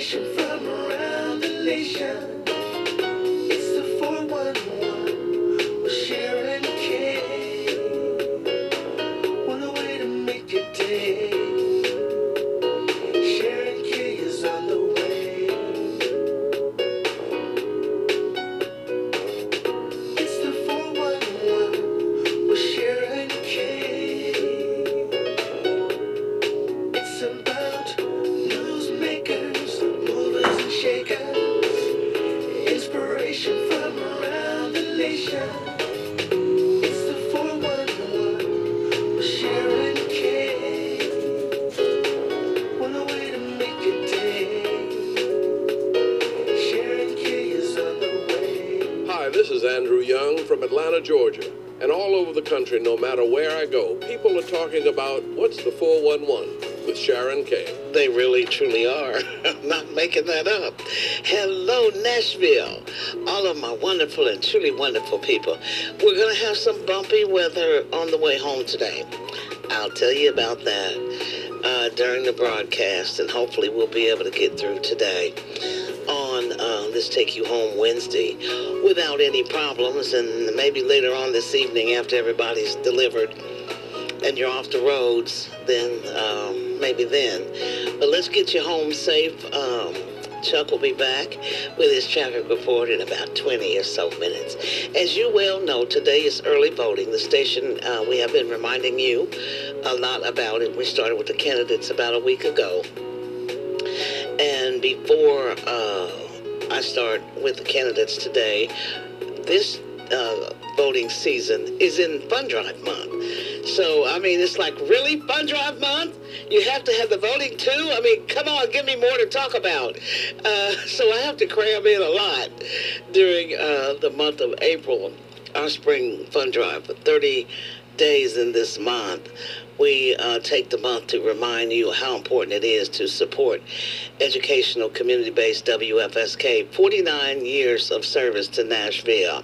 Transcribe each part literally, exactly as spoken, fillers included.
Inspiration from around the nation. It's the four one one with Sharon Kay. What a way to make your day. Sharon Kay is on the way. It's the four one one with Sharon Kay. It's about newsmakers, movers and shakers. Inspiration from around the nation. It's the four one one with Sharon Kay. What a way to make your day. Sharon Kay is on the way. Hi, this is Andrew Young from Atlanta, Georgia. And all over the country, no matter where I go, people are talking about what's the four one one with Sharon Kay. They really, truly are. I'm not making that up. Hello, Nashville. All of my wonderful and truly wonderful people. We're going to have some bumpy weather on the way home today. I'll tell you about that uh, during the broadcast, and hopefully we'll be able to get through today on uh, this Take You Home Wednesday without any problems, and maybe later on this evening after everybody's delivered and you're off the roads, then um, maybe then. But let's get you home safe. Um, Chuck will be back with his traffic report in about twenty or so minutes. As you well know, today is early voting. The station, uh, we have been reminding you a lot about it. We started with the candidates about a week ago. And before uh, I start with the candidates today, this uh, voting season is in Fund Drive Month. So, I mean, it's like, really, Fund Drive Month? You have to have the voting too? I mean, come on, give me more to talk about. Uh, so I have to cram in a lot during uh, the month of April, our spring fund drive for thirty days in this month. We uh, take the month to remind you how important it is to support educational, community-based W F S K, forty-nine years of service to Nashville.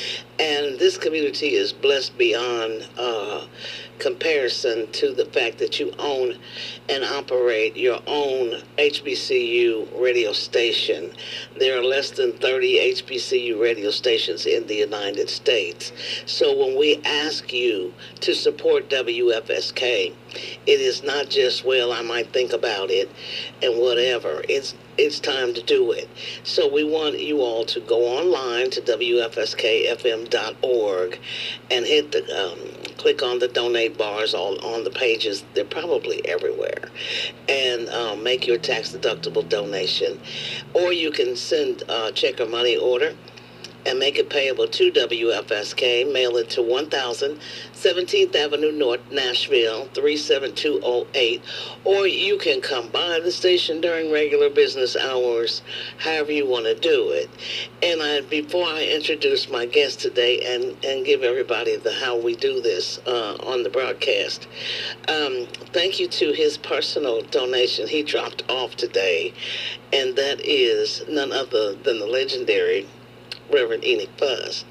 And this community is blessed beyond uh, comparison to the fact that you own and operate your own H B C U radio station. There are less than thirty H B C U radio stations in the United States. So when we ask you to support W F S K, it is not just, well, I might think about it and whatever. It's It's time to do it. So we want you all to go online to W F S K F M dot org and hit the um, click on the donate bars all on the pages. They're probably everywhere, and um, make your tax deductible donation, or you can send a check or money order and make it payable to W F S K. Mail it to one thousand seventeenth Avenue North, Nashville, three seven two oh eight. Or you can come by the station during regular business hours, however you want to do it. And I, before I introduce my guest today and, and give everybody the how we do this uh, on the broadcast, um, thank you to his personal donation he dropped off today. And that is none other than the legendary Reverend Enoch Fuzz.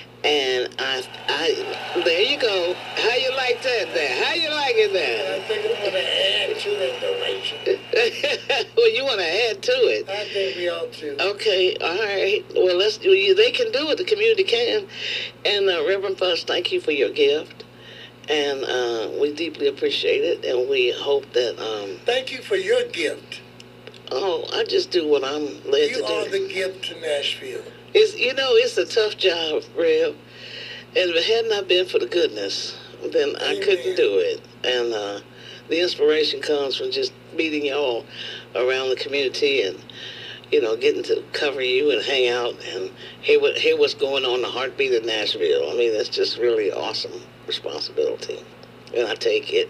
And I, I, there you go. How you like that there? How you liking that? I think I'm going to add to that donation. Well, you want to add to it? I think we ought to. Okay, all right. Well, let's. They can do it. The community can. And uh, Reverend Fuzz, thank you for your gift. And uh, we deeply appreciate it. And we hope that. Um, Thank you for your gift. Oh, I just do what I'm led You to do. are the gift to Nashville. It's, you know, it's a tough job, Rev. And if it had not been for the goodness, then I Amen. couldn't do it. And uh, the inspiration comes from just meeting y'all around the community and, you know, getting to cover you and hang out and hear, what, hear what's going on in the heartbeat of Nashville. I mean, that's just really awesome responsibility. And I take it.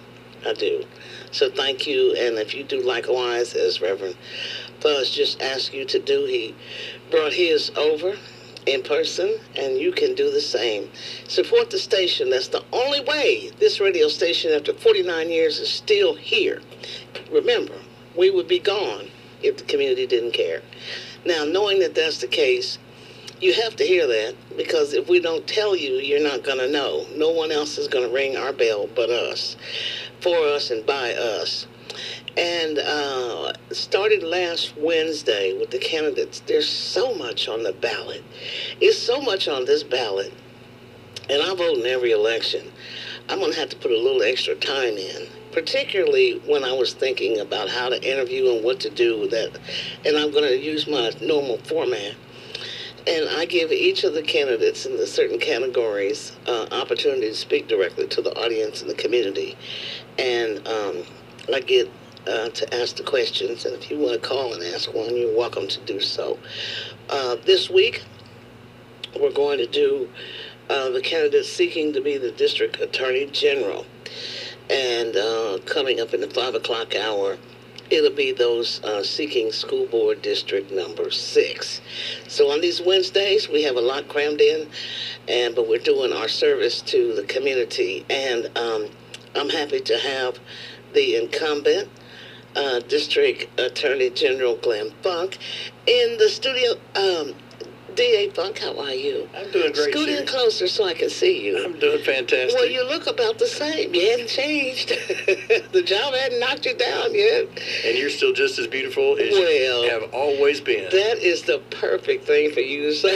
I do. So thank you. And if you do likewise, as Reverend Fuzz just asked you to do, he brought his over in person, and you can do the same. Support the station. That's the only way this radio station, after forty-nine years, is still here. Remember, we would be gone if the community didn't care. Now, knowing that that's the case, you have to hear that, because if we don't tell you, you're not going to know. No one else is going to ring our bell but us, for us and by us. And uh, started last Wednesday with the candidates. There's so much on the ballot. It's so much on this ballot. And I vote in every election. I'm going to have to put a little extra time in, particularly when I was thinking about how to interview and what to do with that. And I'm going to use my normal format. And I give each of the candidates in the certain categories uh, opportunity to speak directly to the audience and the community. And um, I get uh, to ask the questions. And if you want to call and ask one, you're welcome to do so. Uh, this week, we're going to do uh, the candidates seeking to be the District Attorney General. And uh, coming up in the five o'clock hour, it'll be those uh, seeking school board district number six. So on these Wednesdays, we have a lot crammed in, and but we're doing our service to the community. And um, I'm happy to have the incumbent uh, District Attorney General Glenn Funk in the studio. Um, D A Funk, how are you? I'm doing great. Scoot in Sherry. closer so I can see you. I'm doing fantastic. Well, you look about the same. You hadn't changed. The job hadn't knocked you down yet. And you're still just as beautiful as Well, you have always been. That is the perfect thing for you to say.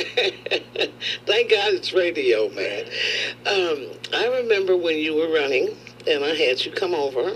Thank God it's radio, man. Um, I remember when you were running, and I had you come over,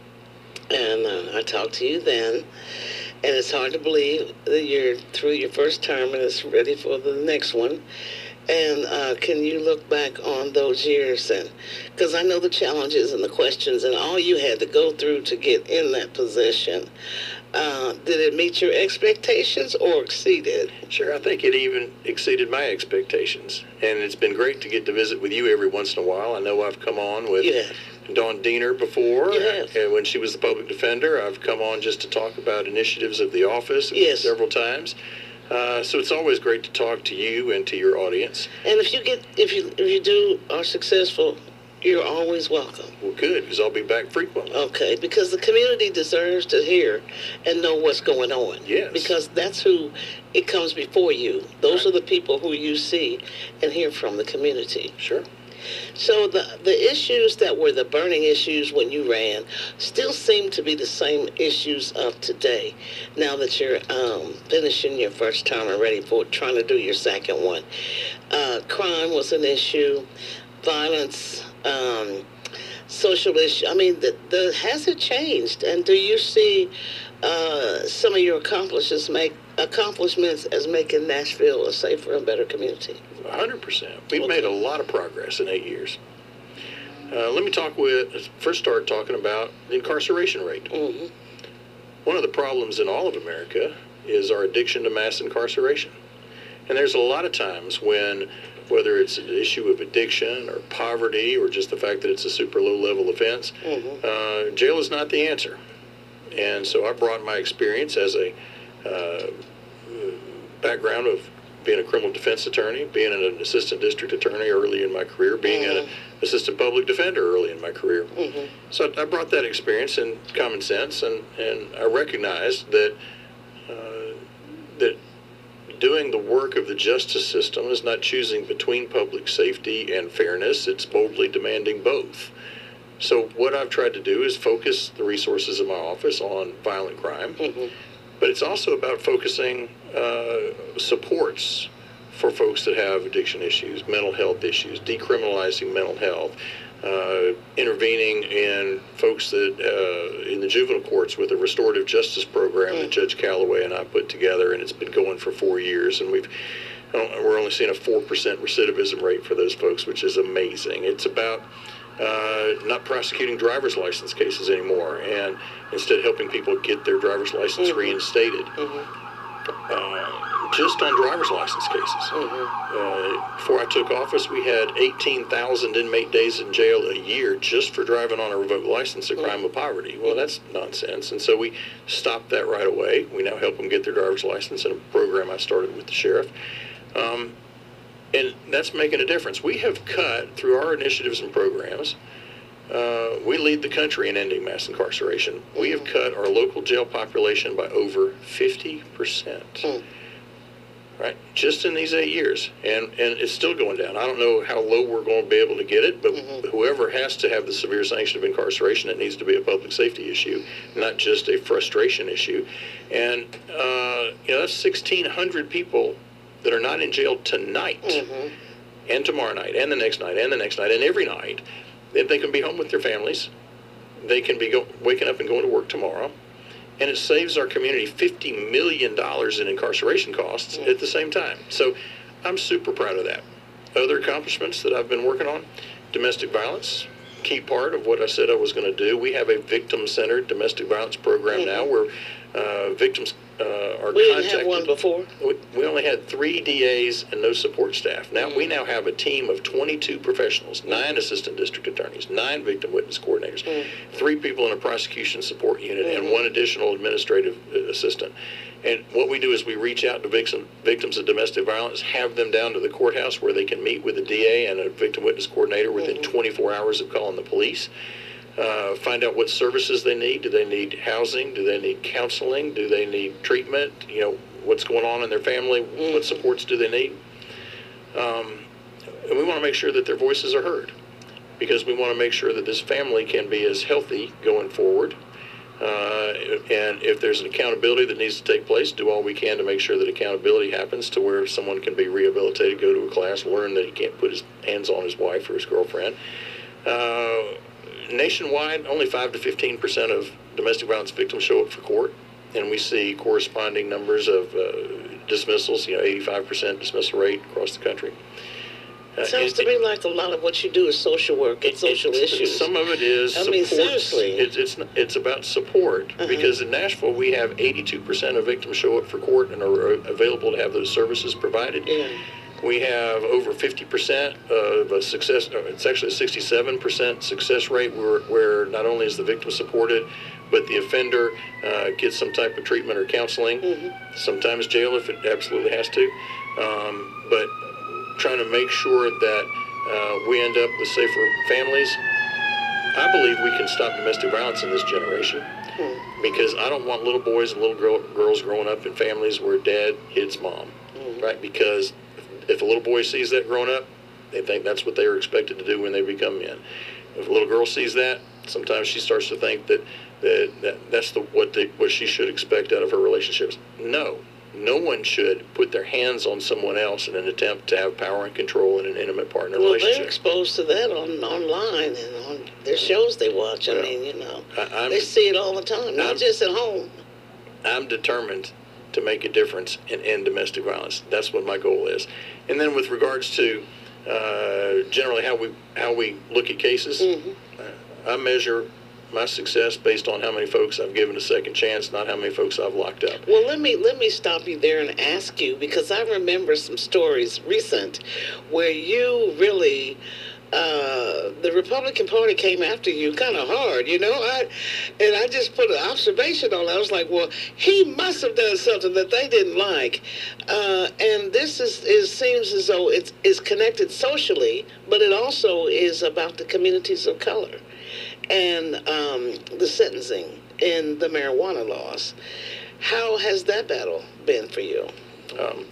and uh, I talked to you then. And it's hard to believe that you're through your first term and it's ready for the next one. And uh, can you look back on those years? And because I know the challenges and the questions and all you had to go through to get in that position. Uh, did it meet your expectations or exceeded? Sure, I think it even exceeded my expectations. And it's been great to get to visit with you every once in a while. I know I've come on with Yeah. Dawn Diener before. Yes. And when she was the public defender, I've come on just to talk about initiatives of the office Yes. several times. Uh, so it's always great to talk to you and to your audience. And if you get, if you if you do are successful, you're always welcome. Well, good, because I'll be back frequently. Okay, because the community deserves to hear and know what's going on. Yes. Because that's who it comes before you. Those Right. are the people who you see and hear from the community. Sure. So the the issues that were the burning issues when you ran still seem to be the same issues of today. Now that you're um, finishing your first term and ready for trying to do your second one, uh, crime was an issue, violence, um, social issue. I mean, the, the has it changed? And do you see uh, some of your accomplishments make accomplishments as making Nashville a safer and better community? one hundred percent. We've Okay. made a lot of progress in eight years. Uh, let me talk with, first start talking about the incarceration rate. Mm-hmm. One of the problems in all of America is our addiction to mass incarceration. And there's a lot of times when, whether it's an issue of addiction or poverty or just the fact that it's a super low level offense, Mm-hmm. uh, jail is not the answer. And so I brought my experience as a uh, background of being a criminal defense attorney, being an assistant district attorney early in my career, being Mhm. an assistant public defender early in my career. Mm-hmm. So I brought that experience and common sense, and, and I recognized that uh, that doing the work of the justice system is not choosing between public safety and fairness. It's boldly demanding both. So what I've tried to do is focus the resources of my office on violent crime, Mm-hmm. but it's also about focusing uh, supports for folks that have addiction issues, mental health issues, decriminalizing mental health, uh, intervening in folks that uh, in the juvenile courts with a restorative justice program that Judge Calloway and I put together, and it's been going for four years, and we've we're only seeing a four percent recidivism rate for those folks, which is amazing. It's about uh, not prosecuting driver's license cases anymore, and instead helping people get their driver's license Mhm. reinstated. Mm-hmm. Uh, just on driver's license cases. Mm-hmm. Uh, before I took office, we had eighteen thousand inmate days in jail a year just for driving on a revoked license, a crime of poverty. Well, that's nonsense. And so we stopped that right away. We now help them get their driver's license in a program I started with the sheriff. Um, and that's making a difference. We have cut, through our initiatives and programs, uh, we lead the country in ending mass incarceration. We have cut our local jail population by over fifty percent. Mm. right? Just in these eight years, and and it's still going down. I don't know how low we're going to be able to get it, but mm-hmm. whoever has to have the severe sanction of incarceration, it needs to be a public safety issue, not just a frustration issue. And uh, you know, that's sixteen hundred people that are not in jail tonight, mm-hmm. and tomorrow night, and the next night, and the next night, and every night. If they can be home with their families, they can be go, waking up and going to work tomorrow. And it saves our community fifty million dollars in incarceration costs at the same time. So I'm super proud of that. Other accomplishments that I've been working on, domestic violence, key part of what I said I was going to do. We have a victim-centered domestic violence program mm-hmm. now where uh, victims uh, are we contacted. We didn't have one before. We, we only had three D As and no support staff. Now mm-hmm. we now have a team of twenty-two professionals, nine assistant district attorneys, nine victim witness coordinators, mm-hmm. three people in a prosecution support unit, mm-hmm. and one additional administrative assistant. And what we do is we reach out to victim, victims of domestic violence, have them down to the courthouse where they can meet with a D A and a victim witness coordinator within mm-hmm. twenty-four hours of calling the police. Uh, find out what services they need. Do they need housing? Do they need counseling? Do they need treatment? You know, what's going on in their family? Mm-hmm. What supports do they need? Um, and we want to make sure that their voices are heard, because we want to make sure that this family can be as healthy going forward. Uh, and if there's an accountability that needs to take place, do all we can to make sure that accountability happens to where someone can be rehabilitated, go to a class, learn that he can't put his hands on his wife or his girlfriend. Uh, nationwide, only five to fifteen percent of domestic violence victims show up for court, and we see corresponding numbers of uh, dismissals, you know, eighty-five percent dismissal rate across the country. Uh, Sounds it, to me like a lot of what you do is social work and it, social it, issues. Some of it is I supports. mean, seriously. It's, it's, it's about support, uh-huh. because in Nashville we have eighty-two percent of victims show up for court and are available to have those services provided. Yeah. We have over fifty percent of a success, it's actually a sixty-seven percent success rate where, where not only is the victim supported, but the offender uh, gets some type of treatment or counseling, mm-hmm. sometimes jail if it absolutely has to. Um, but trying to make sure that uh, we end up with safer families. I believe we can stop domestic violence in this generation, mm-hmm. because I don't want little boys and little girl, girls growing up in families where dad hits mom, mm-hmm. right? Because if a little boy sees that growing up, they think that's what they are expected to do when they become men. If a little girl sees that, sometimes she starts to think that that, that that's the what they, what she should expect out of her relationships. No, no one should put their hands on someone else in an attempt to have power and control in an intimate partner well, relationship. Well, they're exposed to that on online and on their shows they watch. Well, I mean, you know, I, they see it all the time, not I'm, just at home. I'm determined to make a difference and end domestic violence. That's what my goal is. And then with regards to uh, generally how we how we look at cases, mm-hmm. uh, I measure my success based on how many folks I've given a second chance, not how many folks I've locked up. Well, let me let me stop you there and ask you, because I remember some stories recent where you really uh, the Republican Party came after you kind of hard, you know. I and I just put an observation on it. I was like, well, he must have done something that they didn't like. Uh, and this is, is seems as though it's is connected socially, but it also is about the communities of color and um, the sentencing and the marijuana laws. How has that battle been for you? Um,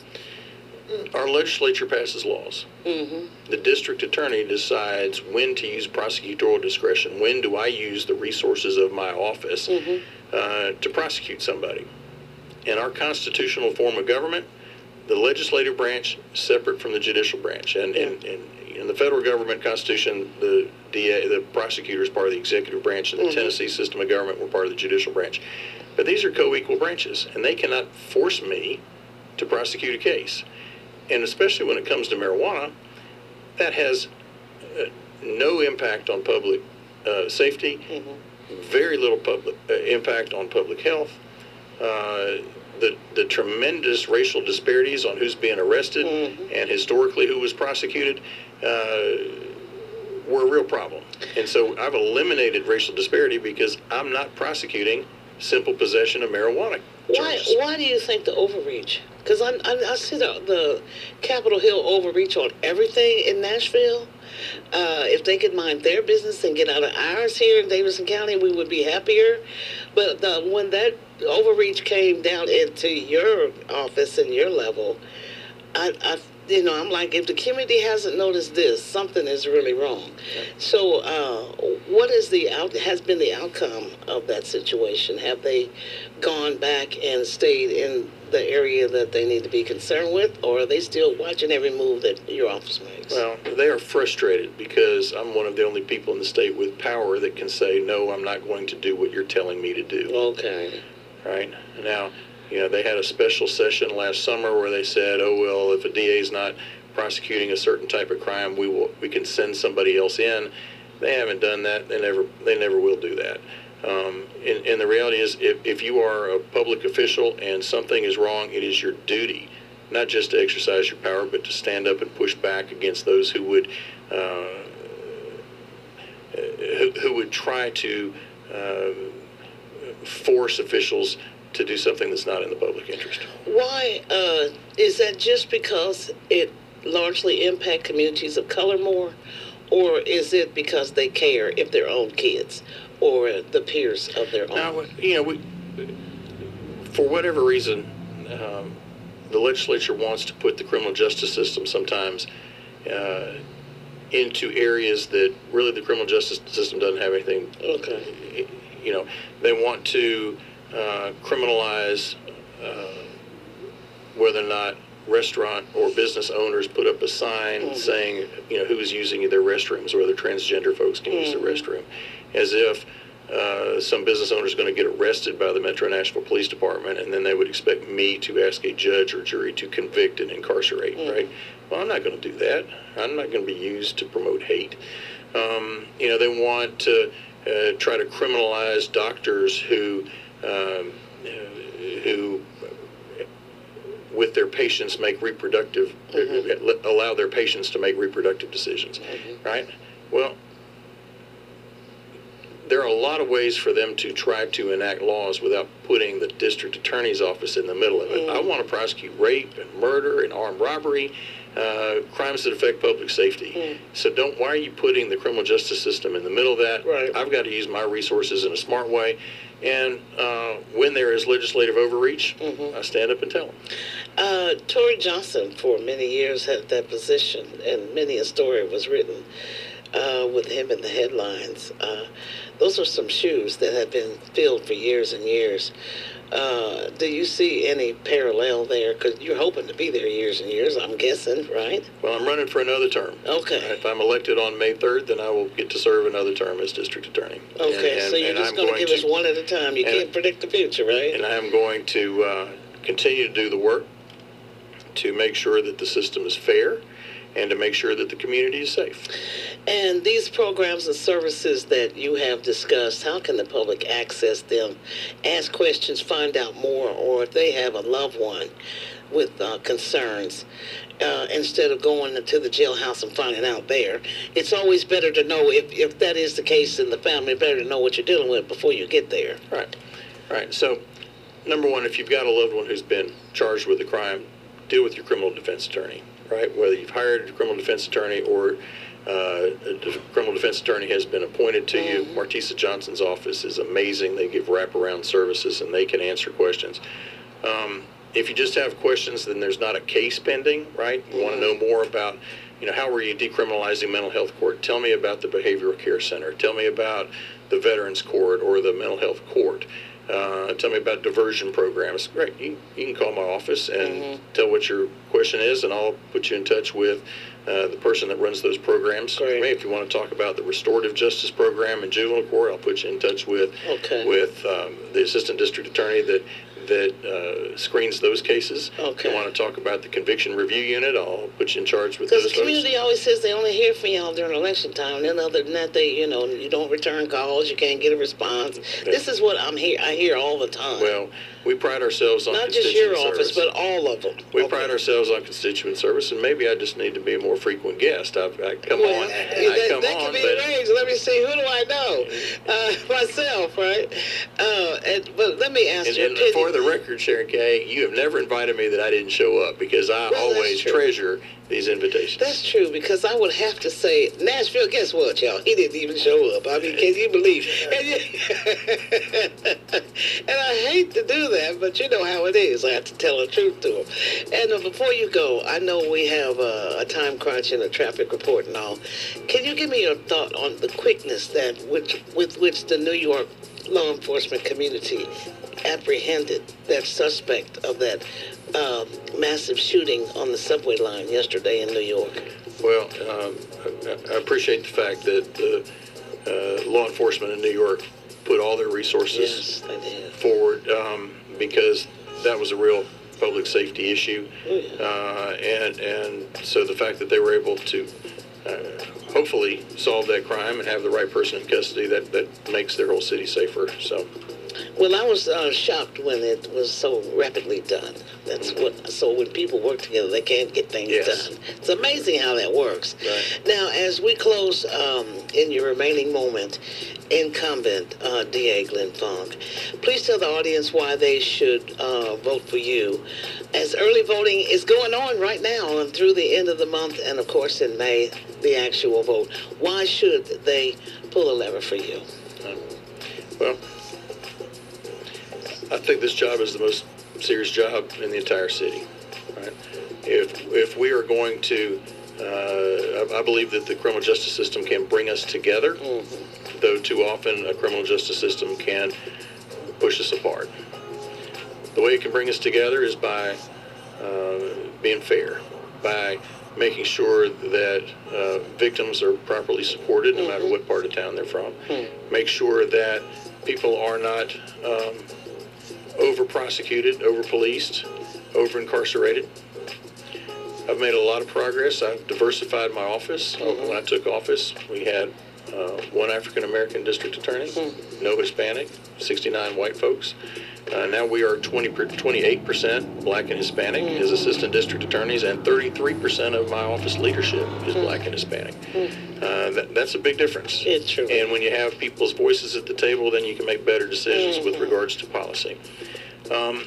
Our legislature passes laws. Mm-hmm. The district attorney decides when to use prosecutorial discretion. When do I use the resources of my office mm-hmm. uh, to prosecute somebody? In our constitutional form of government, the legislative branch is separate from the judicial branch. And in, in, in the federal government constitution, the D A, the prosecutor is part of the executive branch, and the mm-hmm. Tennessee system of government, we're part of the judicial branch. But these are co-equal branches, and they cannot force me to prosecute a case. And especially when it comes to marijuana, that has uh, no impact on public uh, safety, mm-hmm. very little public uh, impact on public health. Uh, the the tremendous racial disparities on who's being arrested mm-hmm. and historically who was prosecuted uh, were a real problem. And so I've eliminated racial disparity because I'm not prosecuting simple possession of marijuana charges. Why, why do you think the overreach? Because I, I, I see the, the Capitol Hill overreach on everything in Nashville. Uh, if they could mind their business and get out of ours here in Davidson County, we would be happier. But the, when that overreach came down into your office and your level, I, I, you know, I'm like, if the community hasn't noticed this, something is really wrong. So, uh, what is the out has been the outcome of that situation? Have they gone back and stayed in the area that they need to be concerned with, or are they still watching every move that your office makes? Well, they are frustrated because I'm one of the only people in the state with power that can say, no, I'm not going to do what you're telling me to do. Okay. Right? Now, you know, they had a special session last summer where they said, oh, well, if a D A is not prosecuting a certain type of crime, we will we can send somebody else in. They haven't done that. They never they never will do that. Um, and, and the reality is, if, if you are a public official and something is wrong, it is your duty not just to exercise your power, but to stand up and push back against those who would uh, who, who would try to uh, force officials to do something that's not in the public interest. Why uh, is that? Just because it largely impact communities of color more, or is it because they care if their own kids or the peers of their own? Now, you know, we, for whatever reason, um, the legislature wants to put the criminal justice system sometimes uh, into areas that really the criminal justice system doesn't have anything. Okay. You know, they want to uh, criminalize uh, whether or not restaurant or business owners put up a sign mm-hmm. saying, you know, who's using their restrooms, or whether transgender folks can mm-hmm. use the restroom, as if uh, some business owner is going to get arrested by the Metro Nashville Police Department, and then they would expect me to ask a judge or jury to convict and incarcerate, mm-hmm. right? Well, I'm not going to do that. I'm not going to be used to promote hate. Um, you know, they want to uh, try to criminalize doctors who um, who with their patients make reproductive, mm-hmm. allow their patients to make reproductive decisions, mm-hmm. right? Well, there are a lot of ways for them to try to enact laws without putting the district attorney's office in the middle of it. Mm-hmm. I want to prosecute rape and murder and armed robbery, uh, crimes that affect public safety. Mm-hmm. So don't, why are you putting the criminal justice system in the middle of that? Right. I've got to use my resources in a smart way. And uh, when there is legislative overreach, mm-hmm. I stand up and tell them. Uh, Tory Johnson, for many years, had that position, and many a story was written uh, with him in the headlines. Uh, those are some shoes that have been filled for years and years. Uh, do you see any parallel there? Because you're hoping to be there years and years, I'm guessing, right? Well, I'm running for another term. Okay. If I'm elected on May third, then I will get to serve another term as district attorney. Okay, and, and, so you're just going to give us one at a time. You can't predict the future, right? And I am going to uh, continue to do the work to make sure that the system is fair and to make sure that the community is safe. And these programs and services that you have discussed, how can the public access them, ask questions, find out more, or if they have a loved one with uh, concerns, uh, instead of going to the jailhouse and finding out there? It's always better to know, if, if that is the case in the family, better to know what you're dealing with before you get there. Right. Right. So, number one, if you've got a loved one who's been charged with a crime, deal with your criminal defense attorney, right? Whether you've hired a criminal defense attorney or uh, a criminal defense attorney has been appointed to mm-hmm. you, Martisa Johnson's office is amazing. They give wraparound services and they can answer questions. Um, if you just have questions, then there's not a case pending, right? You mm-hmm. want to know more about, you know, how were you decriminalizing mental health court? Tell me about the behavioral care center. Tell me about the veterans court or the mental health court. Uh, tell me about diversion programs. Great. You, you can call my office and mm-hmm. tell what your question is, and I'll put you in touch with uh, the person that runs those programs. Great. Maybe if you want to talk about the restorative justice program in juvenile court, I'll put you in touch with okay. with um, the assistant district attorney that that uh, screens those cases. Okay. If you want to talk about the conviction review unit, I'll put you in charge with those folks. Because the community folks. always says they only hear from y'all during election time, and then other than that, they, you know, you don't return calls, you can't get a response. Yeah. This is what I'm here. I hear all the time. Well, we pride ourselves on not constituent just your service. office, but all of them. We okay. pride ourselves on constituent service, and maybe I just need to be a more frequent guest. I've, I come well, on, that, I come that on, could be but arranged. Let me see. Who do I know? Uh, myself, right? Uh, and, but let me ask and, you. and for the record, Sharon Kay, you have never invited me that I didn't show up, because I well, always treasure these invitations. That's true, because I would have to say, Nashville, guess what, y'all? He didn't even show up. I mean, can you believe? And, you, and I hate to do that, but you know how it is. I have to tell the truth to them. And uh, before you go, I know we have uh, a time crunch and a traffic report and all. Can you give me your thought on the quickness that which, with which the New York law enforcement community apprehended that suspect of that uh, massive shooting on the subway line yesterday in New York? Well, um, I, I appreciate the fact that uh, uh, law enforcement in New York put all their resources yes, forward um, because that was a real public safety issue. Oh, yeah. uh, and, and so the fact that they were able to uh, hopefully solve that crime and have the right person in custody, that, that makes their whole city safer. So. Well, I was uh, shocked when it was so rapidly done. That's what. So when people work together, they can't get things Yes. done. It's amazing how that works. Right. Now, as we close um, in your remaining moment, incumbent uh, D A Glenn Funk, please tell the audience why they should uh, vote for you. As early voting is going on right now and through the end of the month, and of course in May, the actual vote. Why should they pull a lever for you? Um, well, I think this job is the most serious job in the entire city. Right? If if we are going to, uh, I, I believe that the criminal justice system can bring us together, Mm-hmm. though too often a criminal justice system can push us apart. The way it can bring us together is by uh, being fair, by making sure that uh, victims are properly supported no matter what part of town they're from. Mm-hmm. Make sure that people are not um, over-prosecuted, over-policed, over-incarcerated. I've made a lot of progress. I've diversified my office. Mm-hmm. When I took office, we had uh, one African-American district attorney, Mm-hmm. no Hispanic, sixty-nine white folks. Uh, now we are twenty, twenty-eight percent black and Hispanic Mm-hmm. as assistant district attorneys, and thirty-three percent of my office leadership is Mm-hmm. black and Hispanic. Uh, that, that's a big difference. It's true. And when you have people's voices at the table, then you can make better decisions with Mm-hmm. regards to policy. Um,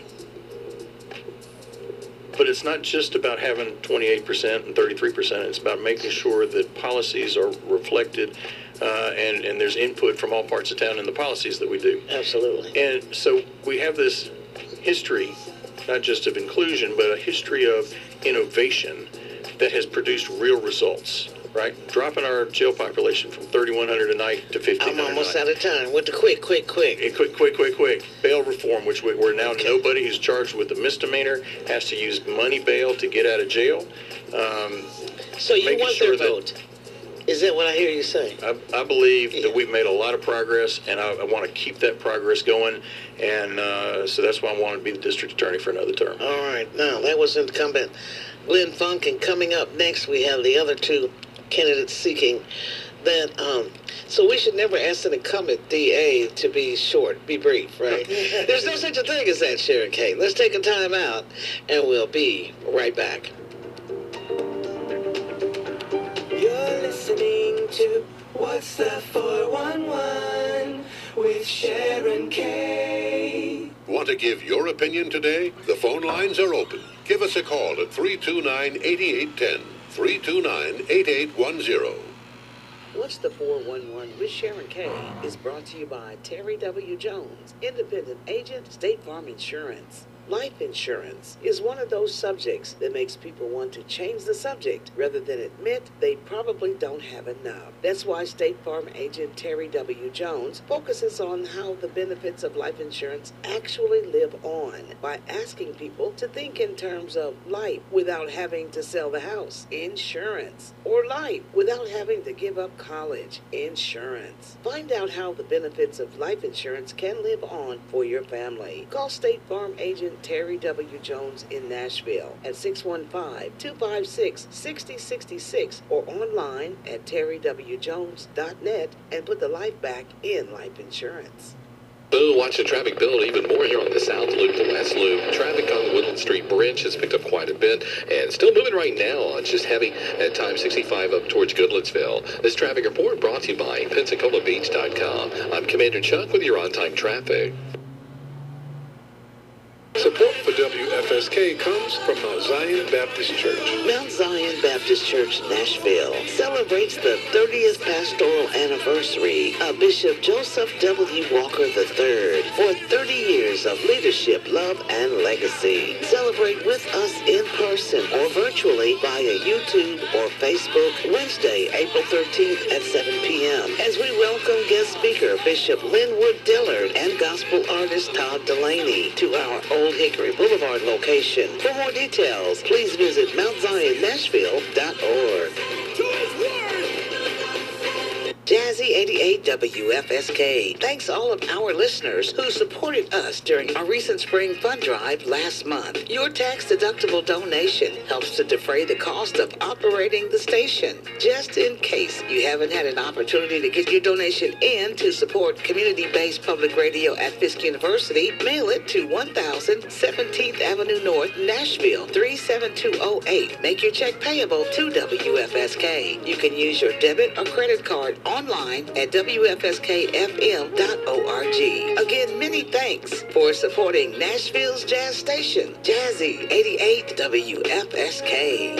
but it's not just about having twenty-eight percent and thirty-three percent. It's about making sure that policies are reflected uh, and, and there's input from all parts of town in the policies that we do. Absolutely. And so we have this history, not just of inclusion, but a history of innovation that has produced real results, right? Dropping our jail population from thirty-one hundred a night to fifteen hundred I'm almost a night. out of time. What the quick, quick, quick. And quick, quick, quick, quick. Bail reform, which we, where now Okay. nobody who's charged with a misdemeanor has to use money bail to get out of jail. Um, So you making want sure their that- vote? Is that what I hear you say? I, I believe Yeah. that we've made a lot of progress, and I, I want to keep that progress going. And uh, so that's why I want to be the district attorney for another term. All right. Now, that was incumbent Glenn Funk. And coming up next, we have the other two candidates seeking that. Um, so we should never ask an incumbent D A to be short, be brief, right? There's no such a thing as that, Sharon Kay. Let's take a time out, and we'll be right back. You're listening to What's the four one one with Sharon Kay. Want to give your opinion today? The phone lines are open. Give us a call at three two nine, eight eight one zero, three two nine, eight eight one zero. What's the four one one with Sharon Kay is brought to you by Terry W. Jones, independent agent, State Farm Insurance. Life insurance is one of those subjects that makes people want to change the subject rather than admit they probably don't have enough. That's why State Farm agent Terry W. Jones focuses on how the benefits of life insurance actually live on by asking people to think in terms of life without having to sell the house, insurance, or life without having to give up college, insurance. Find out how the benefits of life insurance can live on for your family. Call State Farm agent Terry W. Jones in Nashville at six one five, two five six, six zero six six or online at terry w jones dot net and put the life back in life insurance. So watch the traffic build even more here on the South Loop, the West Loop. Traffic on the Woodland Street Bridge has picked up quite a bit and still moving right now. It's just heavy at time sixty-five up towards Goodlettsville. This traffic report brought to you by Pensacola Beach dot com. I'm Commander Chuck with your on-time traffic. Support for W F S K comes from Mount Zion Baptist Church. Mount Zion Baptist Church, Nashville, celebrates the thirtieth pastoral anniversary of Bishop Joseph W. Walker the third for thirty years of leadership, love, and legacy. Celebrate with us in person or virtually via YouTube or Facebook Wednesday, April thirteenth at seven p.m. as we welcome guest speaker Bishop Linwood Dillard and gospel artist Todd Delaney to our Old Hickory Boulevard location. For more details, please visit mount zion nashville dot org. Jazzy eighty-eight W F S K thanks all of our listeners who supported us during our recent spring fund drive last month. Your tax-deductible donation helps to defray the cost of operating the station. Just in case you haven't had an opportunity to get your donation in to support community-based public radio at Fisk University, mail it to one thousand seventeenth Avenue North, Nashville, three seven two oh eight. Make your check payable to W F S K. You can use your debit or credit card online at W F S K F M dot org. Again, many thanks for supporting Nashville's jazz station, Jazzy eighty-eight W F S K.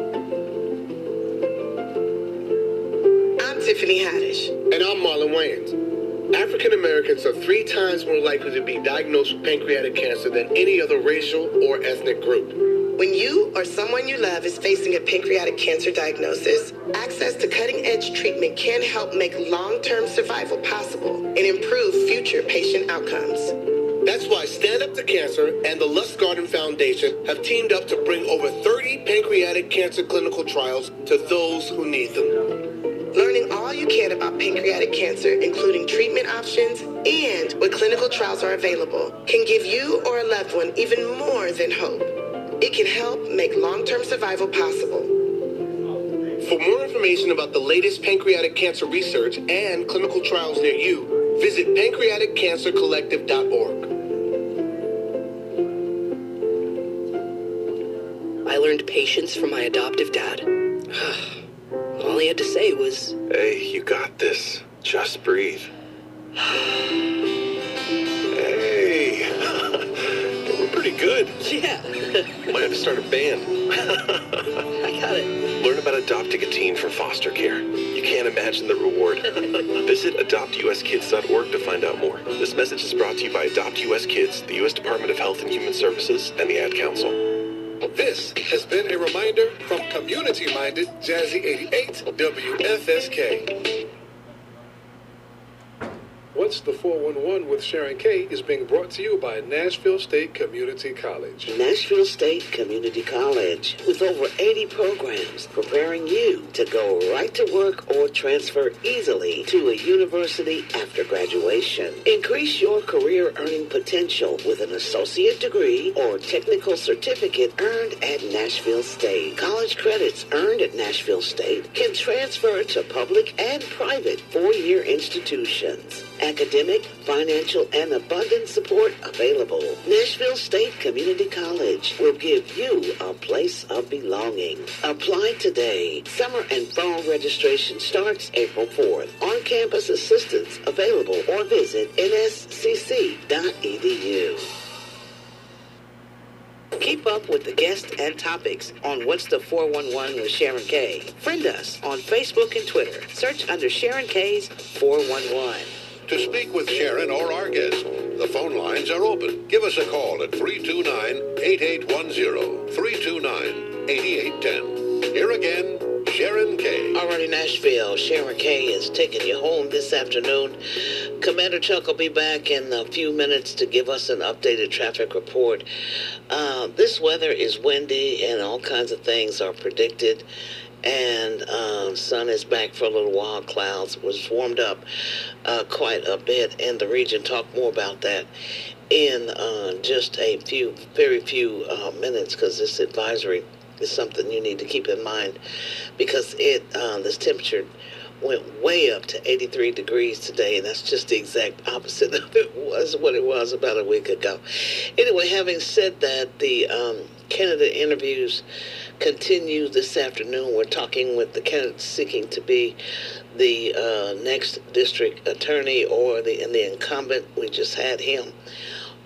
I'm Tiffany Haddish. And I'm Marlon Wayans. African Americans are three times more likely to be diagnosed with pancreatic cancer than any other racial or ethnic group. When you or someone you love is facing a pancreatic cancer diagnosis, access to cutting-edge treatment can help make long-term survival possible and improve future patient outcomes. That's why Stand Up to Cancer and the Lustgarten Foundation have teamed up to bring over thirty pancreatic cancer clinical trials to those who need them. Learning all you can about pancreatic cancer, including treatment options and what clinical trials are available, can give you or a loved one even more than hope. It can help make long-term survival possible. For more information about the latest pancreatic cancer research and clinical trials near you, visit pancreatic cancer collective dot org. I learned patience from my adoptive dad. All he had to say was, "Hey, you got this. Just breathe." Hey, we're pretty good. Yeah. Might have to start a band. I got it. Learn about adopting a teen from foster care. You can't imagine the reward. Visit adopt u s kids dot org to find out more. This message is brought to you by Adopt U S Kids, the U S Department of Health and Human Services, and the Ad Council. This has been a reminder from community-minded Jazzy eighty-eight W F S K. What's the four one one with Sharon K is being brought to you by Nashville State Community College. Nashville State Community College, with over eighty programs preparing you to go right to work or transfer easily to a university after graduation. Increase your career earning potential with an associate degree or technical certificate earned at Nashville State. College credits earned at Nashville State can transfer to public and private four-year institutions. Academic, financial, and abundant support available. Nashville State Community College will give you a place of belonging. Apply today. Summer and fall registration starts April fourth. On-campus assistance available or visit N S C C dot E D U. Keep up with the guests and topics on What's the four one one with Sharon K. Friend us on Facebook and Twitter. Search under Sharon K's four one one. To speak with Sharon or our guest, the phone lines are open. Give us a call at three two nine, eight eight one zero, three two nine, eight eight one zero. Here again, Sharon K. Alrighty, Nashville. Sharon K is taking you home this afternoon. Commander Chuck will be back in a few minutes to give us an updated traffic report. Uh, this weather is windy and all kinds of things are predicted. And uh, sun is back for a little while. Clouds was warmed up uh, quite a bit in the region. Talk more about that in uh, just a few, very few uh, minutes, because this advisory is something you need to keep in mind, because it uh, this temperature went way up to eighty-three degrees today, and that's just the exact opposite of it was what it was about a week ago. Anyway, having said that, the um, candidate interviews continue this afternoon. We're talking with the candidates seeking to be the uh, next district attorney or the and the incumbent. We just had him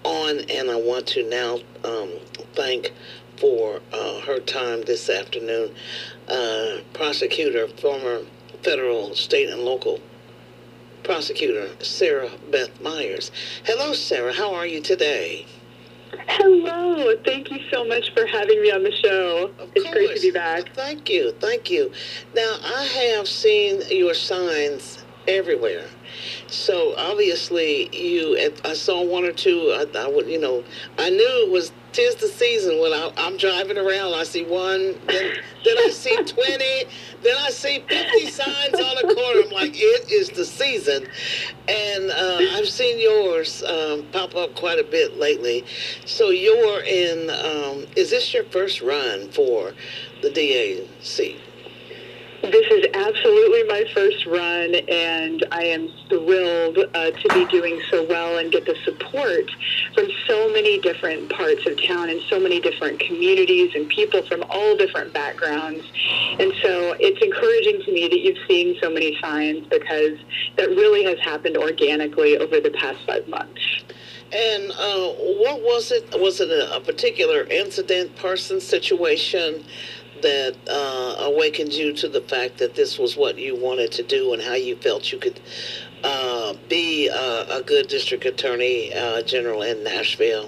on, and I want to now um, thank for uh, her time this afternoon, uh, prosecutor, former federal, state, and local prosecutor, Sarah Beth Myers. Hello, Sarah. How are you today? Hello. Thank you so much for having me on the show. Of it's course. Great to be back. Thank you. Thank you. Now, I have seen your signs everywhere. So obviously, you. I saw one or two. I, I would, you know, I knew it was tis the season when I, I'm driving around. I see one, then, then I see twenty, then I see fifty signs on a corner. I'm like, it is the season, and uh, I've seen yours um, pop up quite a bit lately. So you're in. Um, is this your first run for the D A seat? This is absolutely my first run, and I am thrilled uh, to be doing so well and get the support from so many different parts of town and so many different communities and people from all different backgrounds. And so it's encouraging to me that you've seen so many signs, because that really has happened organically over the past five months. And uh, what was it? Was it a, a particular incident, person, situation that uh, awakened you to the fact that this was what you wanted to do, and how you felt you could uh, be uh, a good district attorney uh, general in Nashville?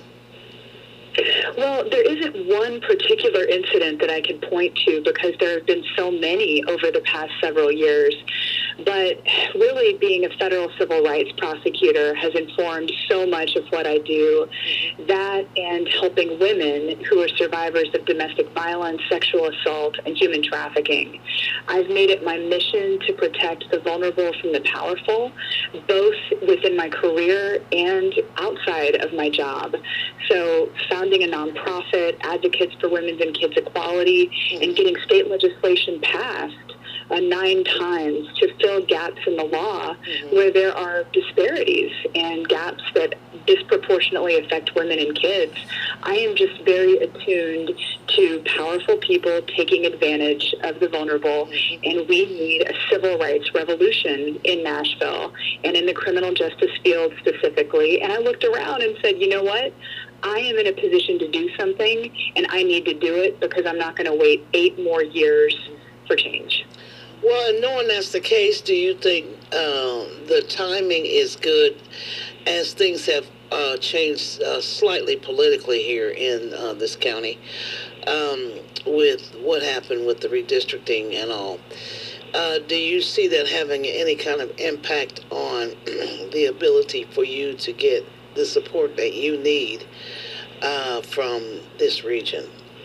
Well, there isn't one particular incident that I can point to, because there have been so many over the past several years. But really, being a federal civil rights prosecutor has informed so much of what I do. That and helping women who are survivors of domestic violence, sexual assault, and human trafficking. I've made it my mission to protect the vulnerable from the powerful, both within my career and outside of my job. So founding a nonprofit, Advocates for Women's and Kids Equality, and getting state legislation passed Uh, nine times to fill gaps in the law mm-hmm. where there are disparities and gaps that disproportionately affect women and kids. I am just very attuned to powerful people taking advantage of the vulnerable, mm-hmm. and we need a civil rights revolution in Nashville and in the criminal justice field specifically. And I looked around and said, you know what? I am in a position to do something, and I need to do it, because I'm not going to wait eight more years for change. Well, and knowing that's the case, do you think um, the timing is good, as things have uh, changed uh, slightly politically here in uh, this county um, with what happened with the redistricting and all? Uh, do you see that having any kind of impact on the ability for you to get the support that you need uh, from this region?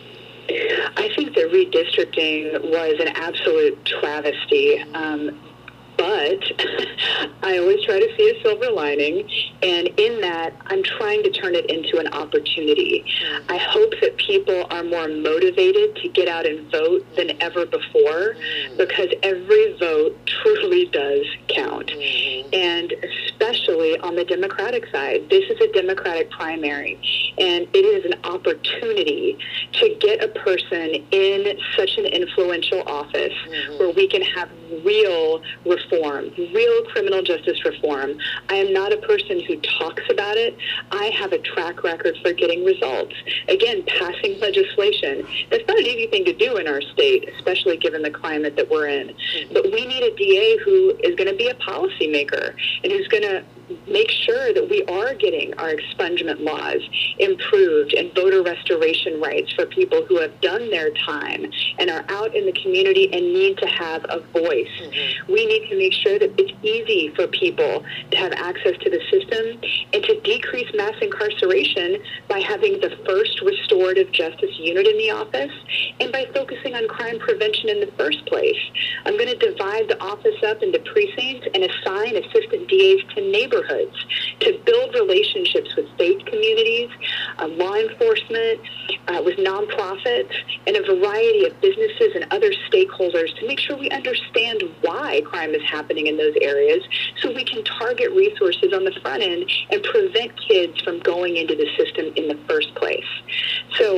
I think that redistricting was an absolute travesty. Um, but I always try to see a silver lining, and in that, I'm trying to turn it into an opportunity. I hope that people are more motivated to get out and vote than ever before, because every vote truly does count. And especially on the Democratic side, this is a Democratic primary, and it is an opportunity to get a person in such an influential office mm-hmm. where we can have real reform, real criminal justice reform. I am not a person who talks about it. I have a track record for getting results. Again, passing legislation. That's not an easy thing to do in our state, especially given the climate that we're in. But we need a D A who is going to be a policymaker and who's going to make sure that we are getting our expungement laws improved and voter restoration rights for people who have done their time and are out in the community and need to have a voice. Mm-hmm. We need to make sure that it's easy for people to have access to the system and to decrease mass incarceration by having the first restorative justice unit in the office and by focusing on crime prevention in the first place. I'm going to divide the office up into precincts and assign assistant D As to neighborhoods to build relationships with faith communities, uh, law enforcement, uh, with nonprofits, and a variety of businesses and other stakeholders to make sure we understand why crime is happening in those areas so we can target resources on the front end and prevent kids from going into the system in the first place. So that's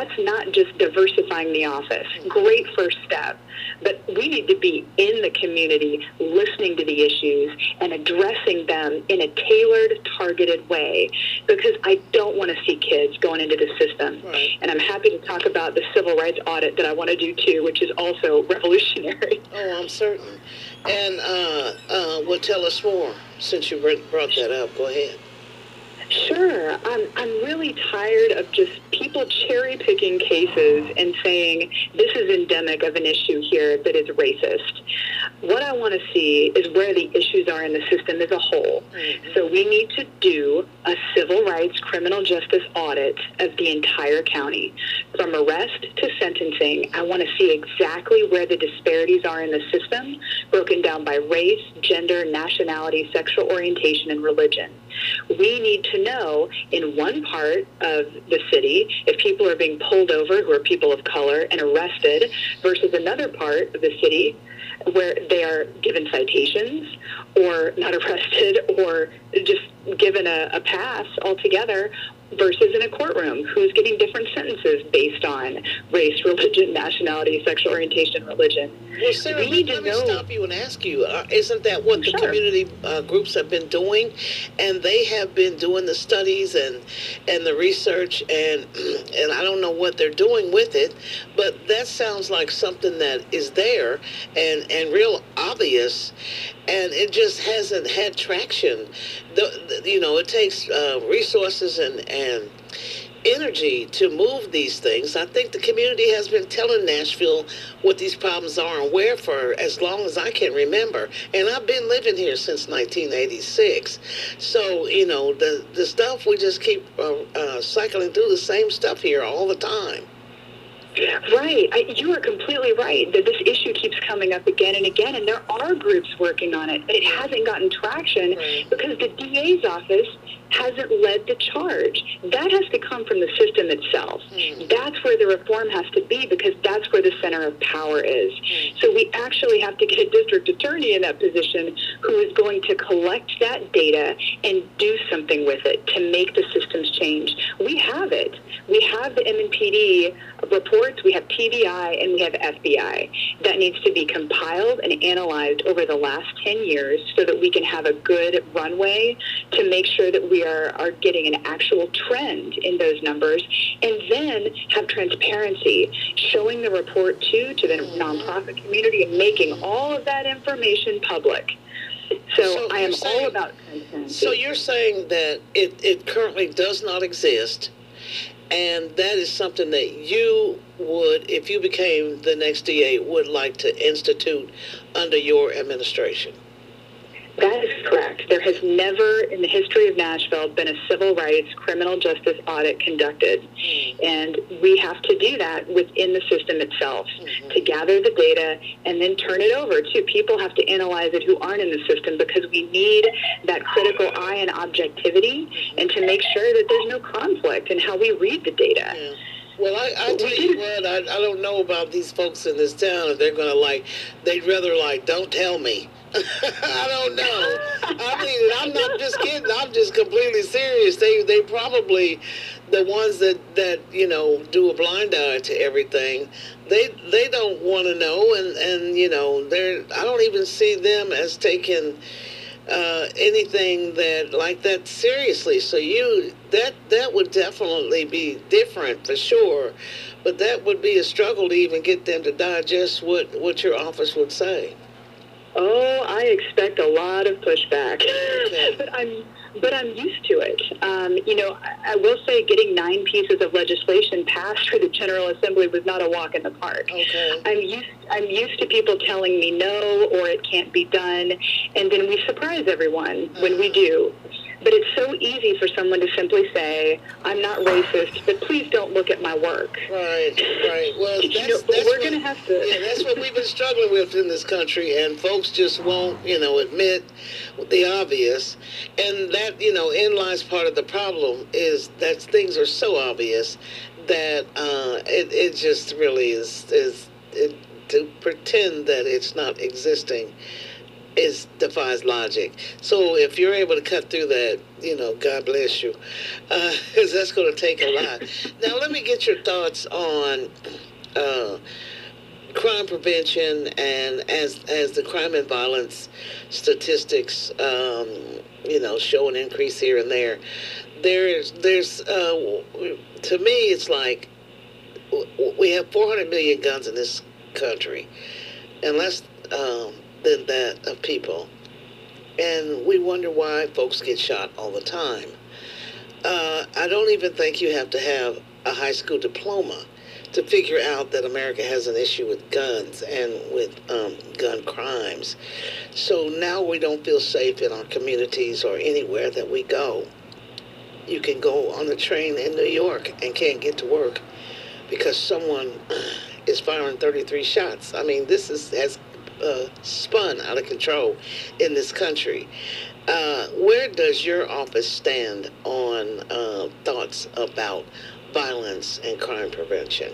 that's not just diversifying the office. Great first step. But we need to be in the community, listening to the issues and addressing them in a tailored, targeted way, because I don't want to see kids going into the system. Right. And I'm happy to talk about the civil rights audit that I want to do too, which is also revolutionary. Oh, I'm certain. And uh, uh, well, tell us more, since you brought that up. Go ahead. Sure. I'm, I'm really tired of just people cherry-picking cases and saying this is endemic of an issue here that is racist. What I want to see is where the issues are in the system as a whole. Mm-hmm. So we need to do a civil rights criminal justice audit of the entire county. From arrest to sentencing, I want to see exactly where the disparities are in the system, broken down by race, gender, nationality, sexual orientation, and religion. We need to know in one part of the city if people are being pulled over who are people of color and arrested versus another part of the city where they are given citations or not arrested or just given a, a pass altogether, versus in a courtroom who's getting different sentences based on race, religion, nationality, sexual orientation, religion. Well, Sarah, we need let, to let know. me stop you and ask you, uh, isn't that what the Sure. community uh, groups have been doing? And they have been doing the studies and and the research, and and I don't know what they're doing with it, but that sounds like something that is there and, and real obvious, and it just hasn't had traction. The, the, you know, it takes uh, resources and, and energy to move these things. I think the community has been telling Nashville what these problems are and where for as long as I can remember. And I've been living here since nineteen eighty-six. So, you know, the, the stuff, we just keep uh, uh, cycling through the same stuff here all the time. Right. I, you are completely right that this issue keeps coming up again and again, and there are groups working on it, but it hasn't gotten traction Right. because the D A's office hasn't led the charge. That has to come from the system itself. Mm. That's where the reform has to be, because that's where the center of power is. Mm. So we actually have to get a district attorney in that position who is going to collect that data and do something with it to make the systems change. We have it. We have the M N P D reports, we have T B I, and we have F B I. That needs to be compiled and analyzed over the last ten years so that we can have a good runway to make sure that we are, are getting an actual trend in those numbers, and then have transparency, showing the report too to the nonprofit community and making all of that information public. So, So I am you're saying- all about transparency. So you're saying that it, it currently does not exist, and that is something that you would, if you became the next D A, would like to institute under your administration? That is correct. There has never in the history of Nashville been a civil rights criminal justice audit conducted. Mm-hmm. And we have to do that within the system itself Mm-hmm. to gather the data and then turn it over to people who have to analyze it who aren't in the system, because we need that critical eye and objectivity Mm-hmm. and to make sure that there's no conflict in how we read the data. Yeah. Well, I, I tell you what, I, I don't know about these folks in this town. If they're going to like, they'd rather like, don't tell me. I don't know. I mean, I'm not just kidding. I'm just completely serious. They they probably, the ones that, that you know, do a blind eye to everything, they they don't want to know. And, and, you know, they're, I don't even see them as taking uh, anything that like that seriously. So you, that, that would definitely be different for sure. But that would be a struggle to even get them to digest what, what your office would say. Oh, I expect a lot of pushback, Okay. but I'm but I'm used to it. Um, you know, I, I will say getting nine pieces of legislation passed through the General Assembly was not a walk in the park. Okay. I'm used I'm used to people telling me no or it can't be done, and then we surprise everyone when we do. But it's so easy for someone to simply say, I'm not racist, but please don't look at my work. Right, right. Well, that's, You know, but that's we're what, going to have to... Yeah, that's what we've been struggling with in this country, and folks just won't, you know, admit the obvious. And that, you know, in lies part of the problem is that things are so obvious that uh, it, it just really is, is it, to pretend that it's not existing is defies logic. So if you're able to cut through that, you know, God bless you, because uh, that's going to take a lot. Now, let me get your thoughts on uh, crime prevention, and as as the crime and violence statistics, um, you know, show an increase here and there. There's there's uh, to me, it's like we have four hundred million guns in this country, and less um, than that of people, and we wonder why folks get shot all the time. Uh, I don't even think you have to have a high school diploma to figure out that America has an issue with guns and with um, gun crimes. So now we don't feel safe in our communities or anywhere that we go. You can go on the train in New York and can't get to work because someone is firing thirty-three shots. I mean, this is has uh, spun out of control in this country. Uh, where does your office stand on uh, thoughts about violence and crime prevention?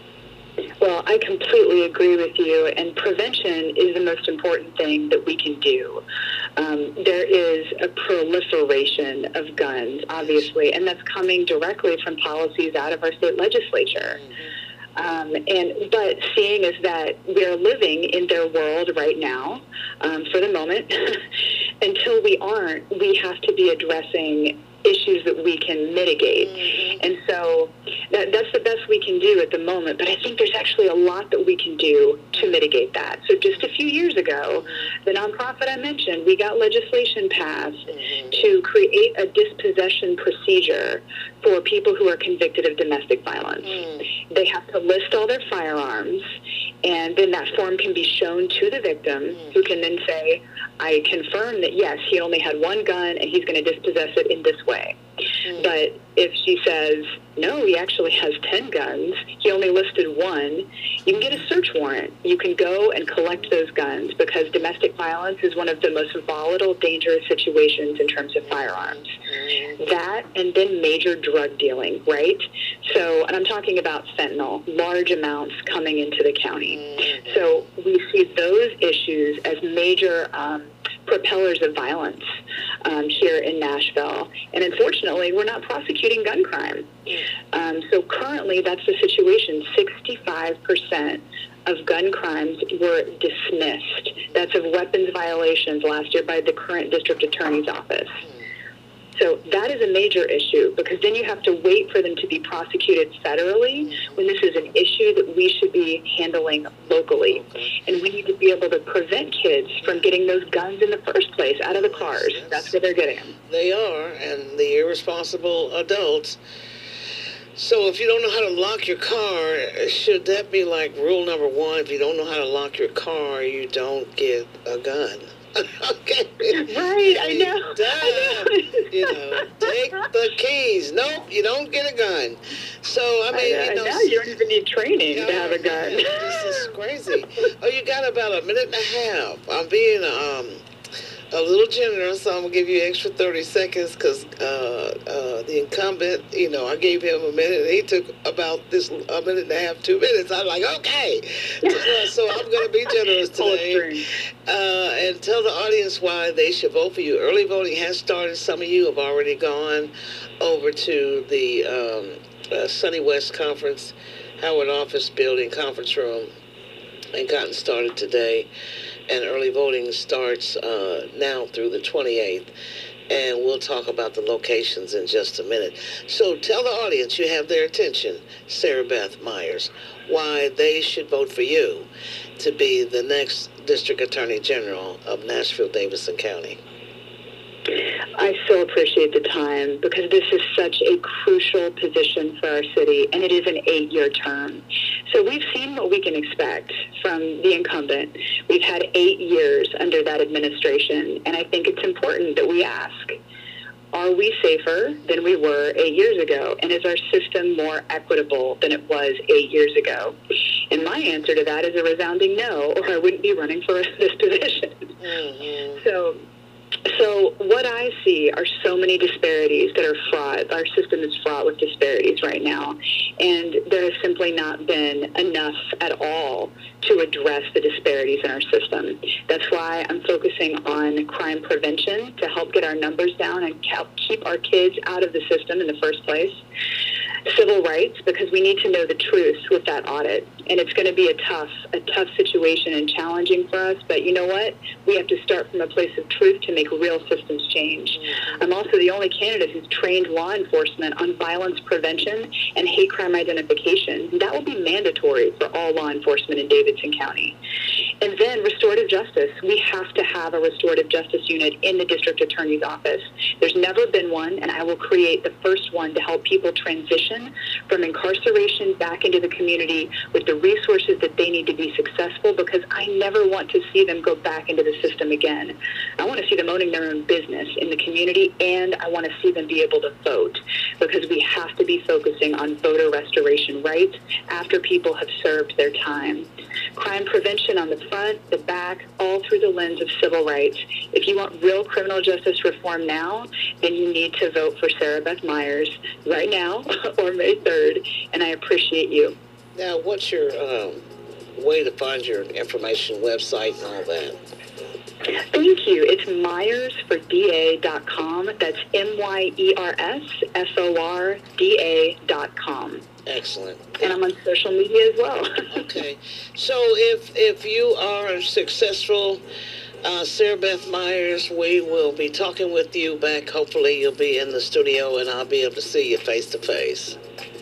Well, I completely agree with you, and prevention is the most important thing that we can do. Um, there is a proliferation of guns, obviously, and that's coming directly from policies out of our state legislature. Um, and but seeing as that we're living in their world right now, um, for the moment, until we aren't, we have to be addressing issues that we can mitigate. Mm-hmm. And so that, that's the best we can do at the moment, but I think there's actually a lot that we can do to mitigate that. So just a few years ago, the nonprofit I mentioned, we got legislation passed mm-hmm. to create a dispossession procedure for people who are convicted of domestic violence. Mm. They have to list all their firearms, and then that form can be shown to the victim, mm. who can then say, I confirm that, yes, he only had one gun and he's going to dispossess it in this way. Mm. But if she says, no, he actually has ten guns, he only listed one, you can get a search warrant. You can go and collect those guns because domestic violence is one of the most volatile, dangerous situations in terms of firearms. Mm. That and then major drug dealing, right? So, and I'm talking about fentanyl, large amounts coming into the county. Mm. So we see those issues as major um, propellers of violence um, here in Nashville. And unfortunately, we're not prosecuting gun crime. Um, so currently, that's the situation. sixty-five percent of gun crimes were dismissed. That's of weapons violations last year by the current district attorney's office. So that is a major issue because then you have to wait for them to be prosecuted federally when this is an issue that we should be handling locally. And we need to be able to prevent kids from getting those guns in the first place out of the cars. That's where they're getting them. They are, and the irresponsible adults. So if you don't know how to lock your car, should that be like rule number one? If you don't know how to lock your car, you don't get a gun. Okay. Right, I know. I know. You know, take the keys. Nope, you don't get a gun. So, I mean, I, you know. Now you don't even need training to have a gun. This is crazy. Oh, you got about a minute and a half. I'm being um, a little generous, so I'm going to give you extra thirty seconds because uh, uh, the incumbent, you know, I gave him a minute and he took about this a minute and a half, two minutes. I'm like, okay. so, so I'm going to be generous today. Uh, and tell the audience why they should vote for you. Early voting has started. Some of you have already gone over to the um, uh, Sunny West Conference, Howard Office Building Conference Room, and gotten started today. And early voting starts uh, now through the twenty-eighth. And we'll talk about the locations in just a minute. So tell the audience you have their attention, Sarah Beth Myers, why they should vote for you to be the next District Attorney General of Nashville-Davidson County. I so appreciate the time because this is such a crucial position for our city, and it is an eight-year term. So we've seen what we can expect from the incumbent. We've had eight years under that administration, and I think it's important that we ask, are we safer than we were eight years ago? And is our system more equitable than it was eight years ago? And my answer to that is a resounding no, or I wouldn't be running for this position. Mm-hmm. So So what I see are so many disparities that are fraught. Our system is fraught with disparities right now, and there has simply not been enough at all to address the disparities in our system. That's why I'm focusing on crime prevention to help get our numbers down and help keep our kids out of the system in the first place. Civil rights, because we need to know the truth with that audit. And it's going to be a tough, a tough situation and challenging for us. But you know what? We have to start from a place of truth to make real systems change. I'm also the only candidate who's trained law enforcement on violence prevention and hate crime identification. And that will be mandatory for all law enforcement in Davidson County. And then restorative justice. We have to have a restorative justice unit in the district attorney's office. There's never been one, and I will create the first one to help people transition from incarceration back into the community with the resources that they need to be successful, because I never want to see them go back into the system again. I want to see them owning their own business in the community, and I want to see them be able to vote, because we have to be focusing on voter restoration rights after people have served their time. Crime prevention on the front, the back, all through the lens of civil rights. If you want real criminal justice reform now, then you need to vote for Sarah Beth Myers right now or May third, and I appreciate you. Now, what's your um, way to find your information, website, and all that? Thank you. It's myers for D A dot com. That's M Y E R S F O R D A dot com. Excellent. And I'm on social media as well. Okay. So if if you are successful, uh, Sarah Beth Myers, we will be talking with you back. Hopefully you'll be in the studio and I'll be able to see you face to face.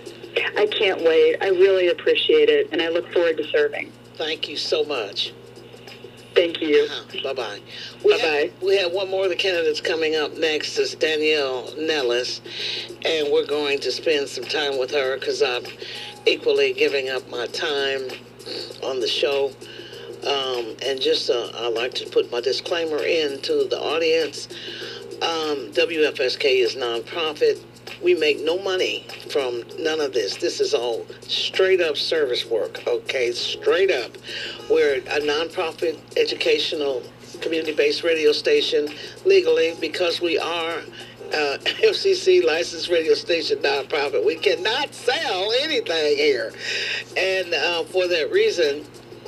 I can't wait. I really appreciate it, and I look forward to serving. Thank you so much. Thank you. Uh-huh. Bye-bye. We Bye-bye. Have, we have one more of the candidates coming up next. Is Danielle Nellis, and we're going to spend some time with her because I'm equally giving up my time on the show. Um, and just uh, I'd like to put my disclaimer in to the audience. Um, W F S K is nonprofit. We make no money from none of this. This is all straight up service work, okay? Straight up. We're a nonprofit educational community-based radio station legally because we are uh, F C C licensed radio station nonprofit. We cannot sell anything here. And uh, for that reason,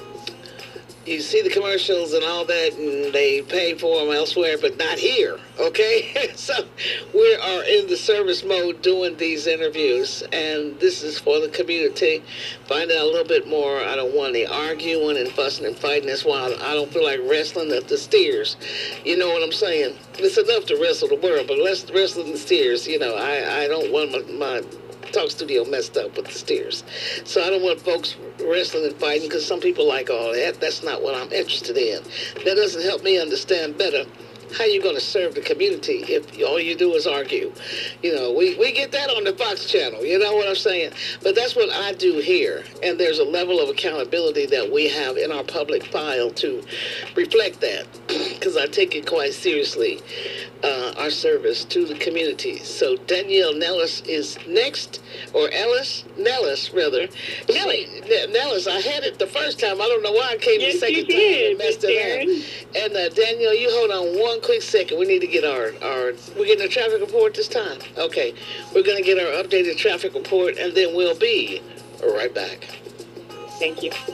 you see the commercials and all that, and they pay for them elsewhere, but not here, okay? So we are in the service mode doing these interviews, and this is for the community. Find out a little bit more. I don't want any arguing and fussing and fighting. That's why I don't feel like wrestling at the steers. You know what I'm saying? It's enough to wrestle the world, but let's wrestle the steers. You know, I, I don't want my... my talk studio messed up with the steers. So I don't want folks wrestling and fighting because some people like all that. That's not what I'm interested in. That doesn't help me understand better how you're going to serve the community if all you do is argue. You know, we, we get that on the Fox channel. You know what I'm saying? But that's what I do here. And there's a level of accountability that we have in our public file to reflect that because I take it quite seriously, uh, our service to the community. So Danielle Nellis is next, or Ellis? Nellis, rather. Nelly. Nellis, I had it the first time. I don't know why I came Yes, the second you time did, and messed it up. And uh, Danielle, you hold on one quick second. We need to get our, our we're getting a traffic report this time. Okay. We're going to get our updated traffic report, and then we'll be right back. Thank you.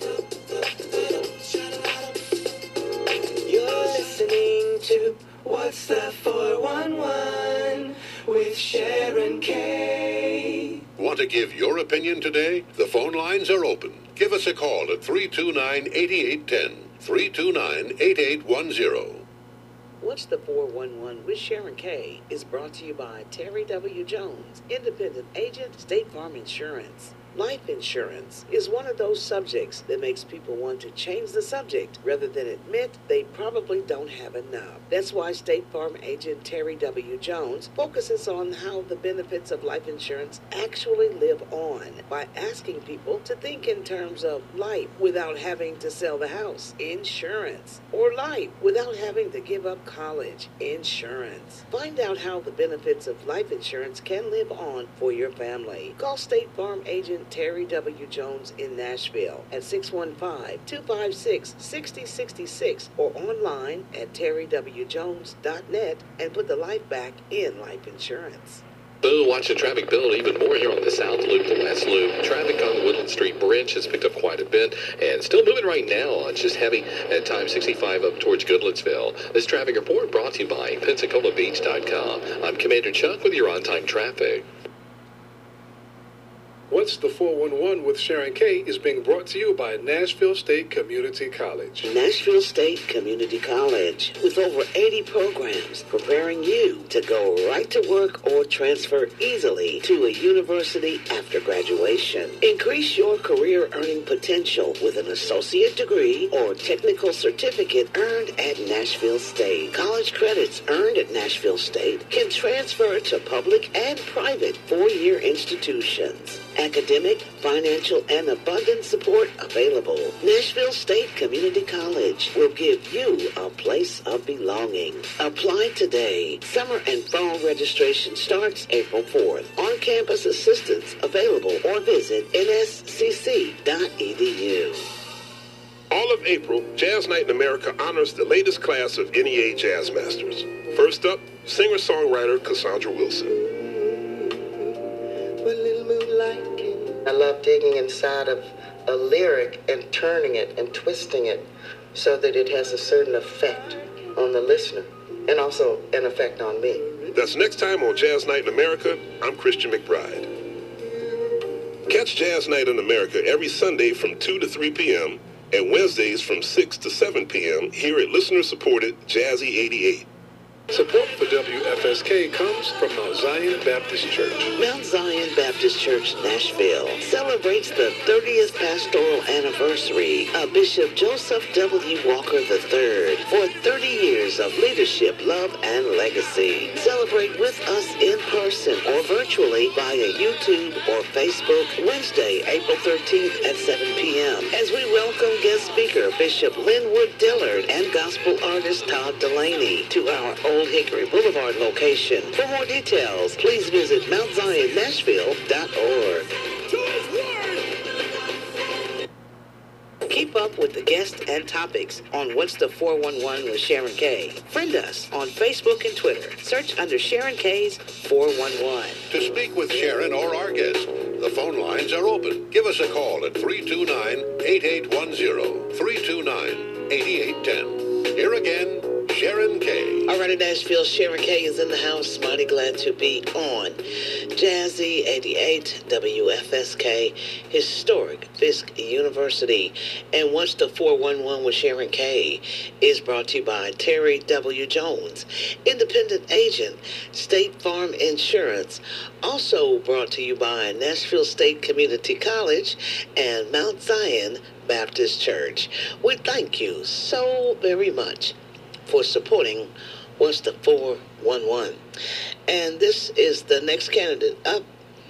You're listening to What's the four one one with Sharon Kay. Want to give your opinion today? The phone lines are open. Give us a call at three two nine, eight eight one zero, three two nine, eight eight one zero. What's the four one one with Sharon Kay is brought to you by Terry W. Jones, independent agent, State Farm Insurance. Life insurance is one of those subjects that makes people want to change the subject rather than admit they probably don't have enough. That's why State Farm agent Terry W. Jones focuses on how the benefits of life insurance actually live on by asking people to think in terms of life without having to sell the house, insurance, or life without having to give up college, insurance. Find out how the benefits of life insurance can live on for your family. Call State Farm agent Agent Terry W. Jones in Nashville at six one five, two five six, six zero six six or online at terry w jones dot net and put the life back in life insurance. Boo, watch the traffic build even more here on the South Loop, the West Loop. Traffic on the Woodland Street Bridge has picked up quite a bit and still moving right now. It's just heavy at time sixty-five up towards Goodlettsville. This traffic report brought to you by Pensacola Beach dot com. I'm Commander Chuck with your on-time traffic. What's the four one one with Sharon Kay is being brought to you by Nashville State Community College. Nashville State Community College, with over eighty programs preparing you to go right to work or transfer easily to a university after graduation. Increase your career earning potential with an associate degree or technical certificate earned at Nashville State. College credits earned at Nashville State can transfer to public and private four-year institutions. Academic, financial, and abundant support available. Nashville State Community College will give you a place of belonging. Apply today. Summer and fall registration starts April fourth. On-campus assistance available or visit n s c c dot e d u. All of April, Jazz Night in America honors the latest class of N E A Jazz Masters. First up, singer-songwriter Cassandra Wilson. I love digging inside of a lyric and turning it and twisting it so that it has a certain effect on the listener and also an effect on me. That's next time on Jazz Night in America. I'm Christian McBride. Catch Jazz Night in America every Sunday from two to three p.m. and Wednesdays from six to seven p.m. here at listener-supported Jazzy eighty-eight. Support for W F S K comes from Mount Zion Baptist Church. Mount Zion Baptist Church, Nashville, celebrates the thirtieth pastoral anniversary of Bishop Joseph W. Walker the third for thirty years of leadership, love, and legacy. Celebrate with us in person or virtually via YouTube or Facebook Wednesday, April thirteenth at seven p.m. as we welcome guest speaker Bishop Linwood Dillard and gospel artist Todd Delaney to our Old Hickory Boulevard location. For more details, please visit mount zion nashville dot org. Keep up with the guests and topics on What's the four one one with Sharon Kay. Friend us on Facebook and Twitter. Search under Sharon Kay's four one one. To speak with Sharon or our guest, the phone lines are open. Give us a call at three two nine, eight eight one zero, three two nine, eight eight one zero. Here again, Sharon Kay. All right, in Nashville, Sharon Kay is in the house. Mighty glad to be on Jazzy eighty-eight, W F S K, historic Fisk University. And What's the four one one with Sharon Kay is brought to you by Terry W. Jones, independent agent, State Farm Insurance. Also brought to you by Nashville State Community College and Mount Zion Baptist Church. We thank you so very much for supporting What's the four one one. And this is the next candidate up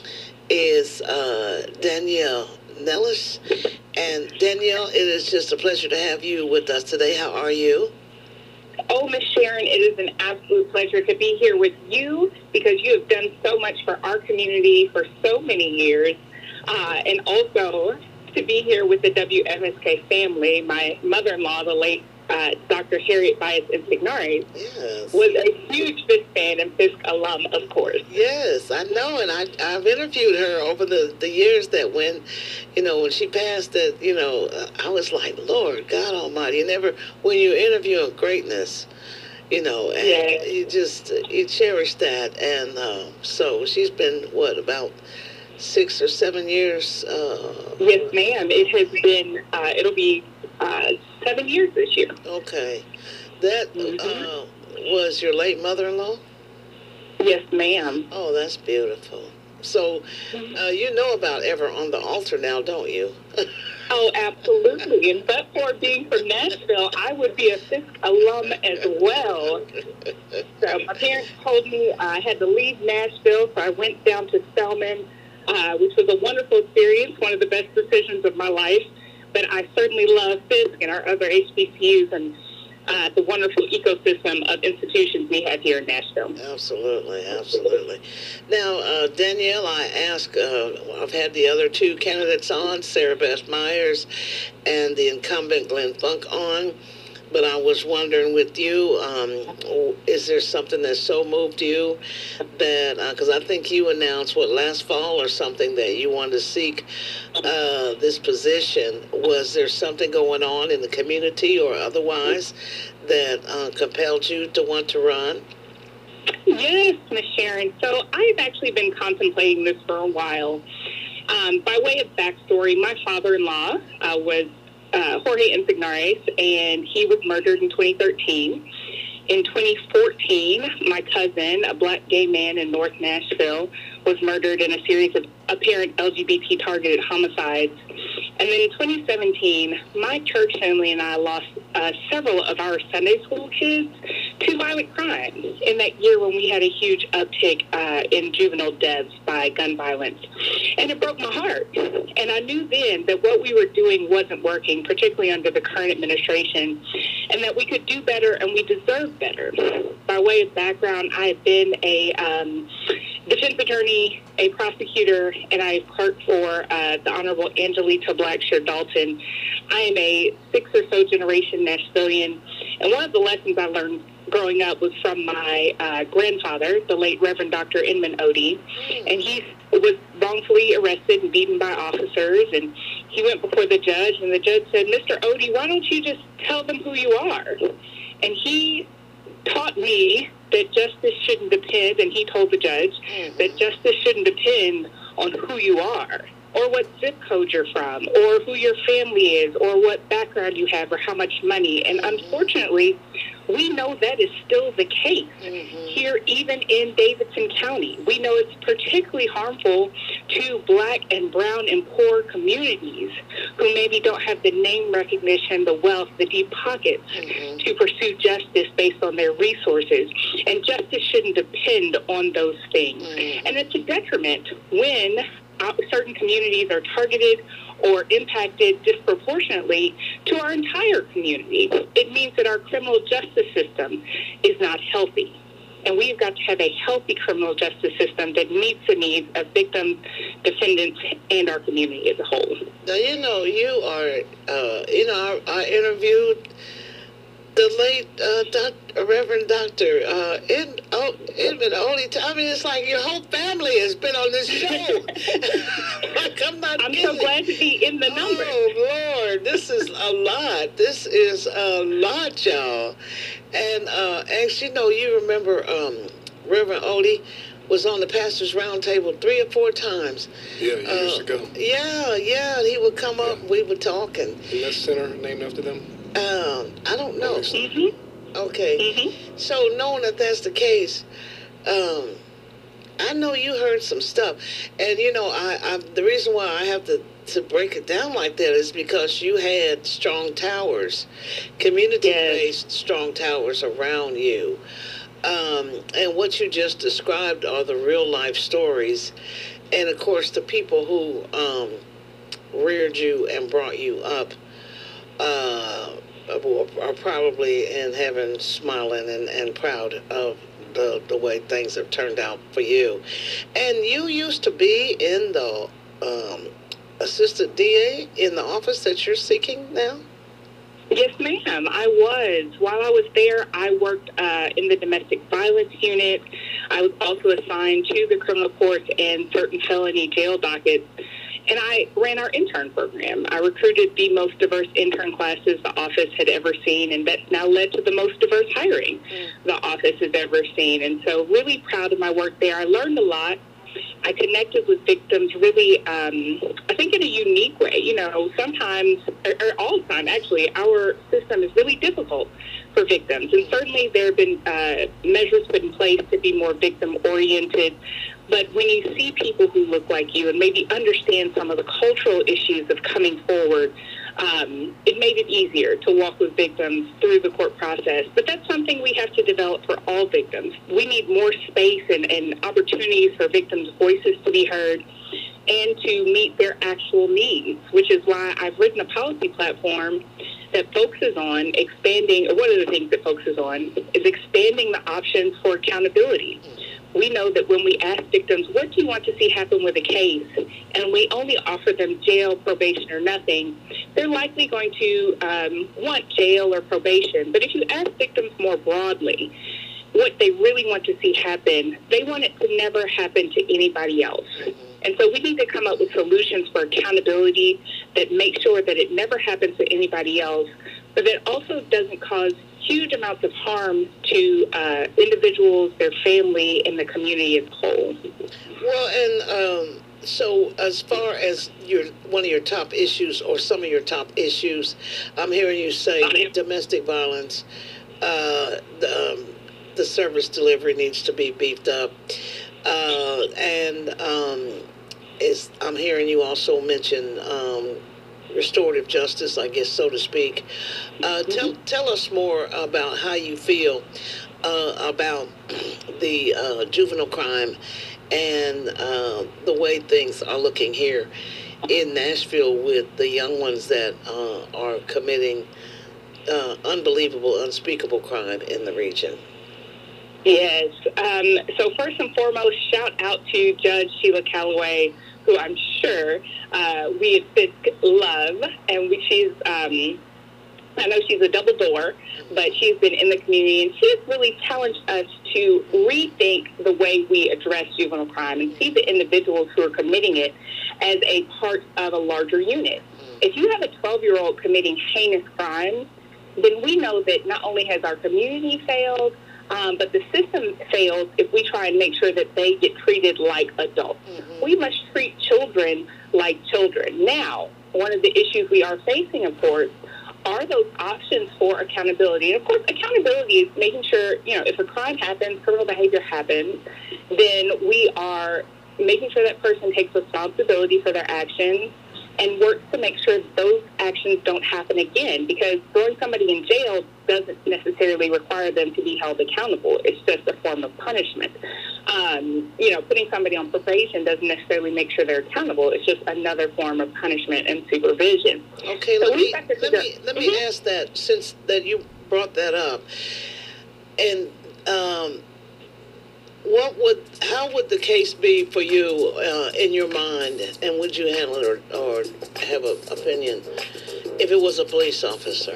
is uh, Danielle Nellis. And Danielle, it is just a pleasure to have you with us today. How are you? Oh, Miss Sharon, it is an absolute pleasure to be here with you because you have done so much for our community for so many years. Uh, and also to be here with the W F S K family. My mother-in-law, the late Uh, Doctor Harriet Bias Insignares, yes, was a huge Fisk fan and Fisk alum, of course. Yes, I know, and I, I've interviewed her over the, the years that when, you know, when she passed, that, you know, I was like, Lord God Almighty, you never, when you interview greatness, you know, and yeah. you just, you cherish that, and uh, so she's been, what, about six or seven years? Uh, yes, ma'am. It has been, uh, it'll be uh, seven years this year. Okay. That mm-hmm. uh, was your late mother-in-law? Yes, ma'am. Oh, that's beautiful. So uh, you know about Ever on the Altar now, don't you? Oh, absolutely. And but for being from Nashville, I would be a Fisk alum as well. So my parents told me I had to leave Nashville, so I went down to Spelman, uh, which was a wonderful experience, one of the best decisions of my life. But I certainly love Fisk and our other H B C Us, and uh, the wonderful ecosystem of institutions we have here in Nashville. Absolutely, absolutely. Now, uh, Danielle, I ask, uh, I've had the other two candidates on, Sarah Beth Myers and the incumbent Glenn Funk on, but I was wondering with you, um, is there something that so moved you that, because uh, I think you announced, what, last fall or something, that you wanted to seek uh, this position. Was there something going on in the community or otherwise that uh, compelled you to want to run? Yes, Miz Sharon. So I've actually been contemplating this for a while. Um, by way of backstory, my father-in-law uh, was uh, Jorge Insignares, and he was murdered in twenty thirteen. In twenty fourteen, my cousin, a black gay man in North Nashville, was murdered in a series of apparent L G B T-targeted homicides. And then in twenty seventeen, my church family and I lost uh, several of our Sunday school kids to violent crimes in that year when we had a huge uptick uh, in juvenile deaths by gun violence. And it broke my heart. And I knew then that what we were doing wasn't working, particularly under the current administration, and that we could do better and we deserve better. By way of background, I have been a um, defense attorney, a prosecutor, and I clerked for uh, the Honorable Angelita Blackshear Dalton. I am a six or so generation Nashvilleian, and one of the lessons I learned growing up was from my uh, grandfather, the late Reverend Doctor Inman Odie, and he was wrongfully arrested and beaten by officers, and he went before the judge, and the judge said, "Mister Odie, why don't you just tell them who you are?" And he taught me that justice shouldn't depend, and he told the judge mm-hmm. that justice shouldn't depend on who you are, or what zip code you're from, or who your family is, or what background you have, or how much money. And unfortunately, we know that is still the case mm-hmm. here, even in Davidson County. We know it's particularly harmful to black and brown and poor communities who maybe don't have the name recognition, the wealth, the deep pockets mm-hmm. to pursue justice based on their resources. And justice shouldn't depend on those things. Mm-hmm. And it's a detriment when certain communities are targeted or impacted disproportionately to our entire community. It means that our criminal justice system is not healthy. And we've got to have a healthy criminal justice system that meets the needs of victims, defendants, and our community as a whole. Now, you know, you are, uh, you know, I, I interviewed the late uh, doc, Reverend Doctor Uh, in, oh, Edmund Odie. I mean, it's like your whole family has been on this show. Like, I'm not I'm kidding. so glad to be in the number. Oh, Lord, this is a lot. This is a lot, y'all. And, uh, as you know, you remember um, Reverend Odie was on the Pastor's Roundtable three or four times. Yeah, years uh, ago. Yeah, yeah, and he would come up, yeah. we would talk. And, and that center named after them? Um, I don't know. Mm-hmm. Okay. Mm-hmm. So knowing that that's the case, um, I know you heard some stuff, and you know, I, I the reason why I have to to break it down like that is because you had strong towers, community-based yes. strong towers around you, um, and what you just described are the real life stories, and of course the people who um, reared you and brought you up. Uh, are probably in heaven smiling and, and proud of the, the way things have turned out for you. And you used to be in the um, assistant D A in the office that you're seeking now? Yes, ma'am. I was. While I was there, I worked uh, in the domestic violence unit. I was also assigned to the criminal courts and certain felony jail dockets. And I ran our intern program. I recruited the most diverse intern classes the office had ever seen, and that's now led to the most diverse hiring mm. the office has ever seen. And so really proud of my work there. I learned a lot. I connected with victims really, um, I think in a unique way. You know, sometimes, or, or all the time, actually, our system is really difficult for victims. And certainly there have been uh, measures put in place to be more victim-oriented. But when you see people who look like you and maybe understand some of the cultural issues of coming forward, um, it made it easier to walk with victims through the court process. But that's something we have to develop for all victims. We need more space and, and opportunities for victims' voices to be heard and to meet their actual needs, which is why I've written a policy platform that focuses on expanding, or one of the things that focuses on is expanding the options for accountability. We know that when we ask victims, what do you want to see happen with a case, and we only offer them jail, probation, or nothing, they're likely going to um, want jail or probation. But if you ask victims more broadly, what they really want to see happen, they want it to never happen to anybody else. And so we need to come up with solutions for accountability that make sure that it never happens to anybody else, but that also doesn't cause huge amounts of harm to uh, individuals, their family, and the community as a whole. Well, and um, so as far as your one of your top issues or some of your top issues, I'm hearing you say domestic violence, uh, the, um, the service delivery needs to be beefed up, uh, and um, is, I'm hearing you also mention um, restorative justice, I guess, so to speak. Uh, tell tell us more about how you feel uh, about the uh, juvenile crime and uh, the way things are looking here in Nashville with the young ones that uh, are committing uh, unbelievable, unspeakable crime in the region. Yes. Um, so first and foremost, shout out to Judge Sheila Calloway, who I'm sure uh, we at Fisk love, and we, she's, um, I know she's a double door, but she's been in the community, and she's really challenged us to rethink the way we address juvenile crime and see the individuals who are committing it as a part of a larger unit. If you have a twelve-year-old committing heinous crimes, then we know that not only has our community failed, Um, but the system fails if we try and make sure that they get treated like adults. Mm-hmm. We must treat children like children. Now, one of the issues we are facing, of course, are those options for accountability. And, of course, accountability is making sure, you know, if a crime happens, criminal behavior happens, then we are making sure that person takes responsibility for their actions and works to make sure those actions don't happen again, because throwing somebody in jail doesn't necessarily require them to be held accountable. It's just a form of punishment. Um, you know, putting somebody on probation doesn't necessarily make sure they're accountable. It's just another form of punishment and supervision. Okay, so let me let me let me mm-hmm. ask that, since that you brought that up, and um, what would how would the case be for you uh, in your mind, and would you handle it or, or have an opinion if it was a police officer?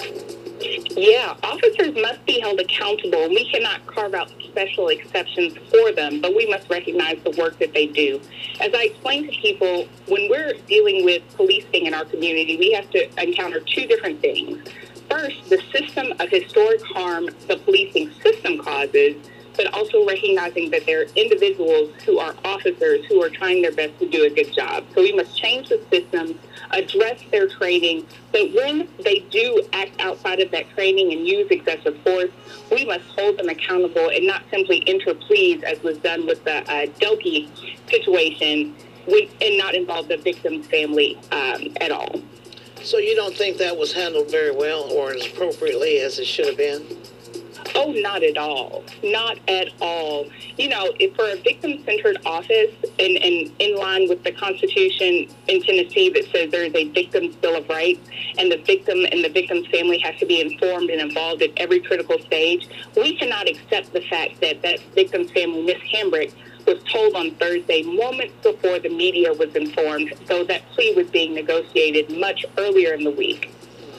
Yeah, officers must be held accountable, and we cannot carve out special exceptions for them, but we must recognize the work that they do. As I explain to people, when we're dealing with policing in our community, we have to encounter two different things. First, the system of historic harm the policing system causes, but also recognizing that there are individuals who are officers who are trying their best to do a good job. So we must change the system, address their training, but when they do act outside of that training and use excessive force, we must hold them accountable and not simply enter pleas, as was done with the uh, Doki situation, with, and not involve the victim's family um, at all. So you don't think that was handled very well or as appropriately as it should have been? Oh, not at all. Not at all. You know, if for a victim-centered office and, and in line with the Constitution in Tennessee that says there is a victim's bill of rights and the victim and the victim's family has to be informed and involved at every critical stage, we cannot accept the fact that that victim's family, Miss Hambrick, was told on Thursday, moments before the media was informed, though that plea was being negotiated much earlier in the week.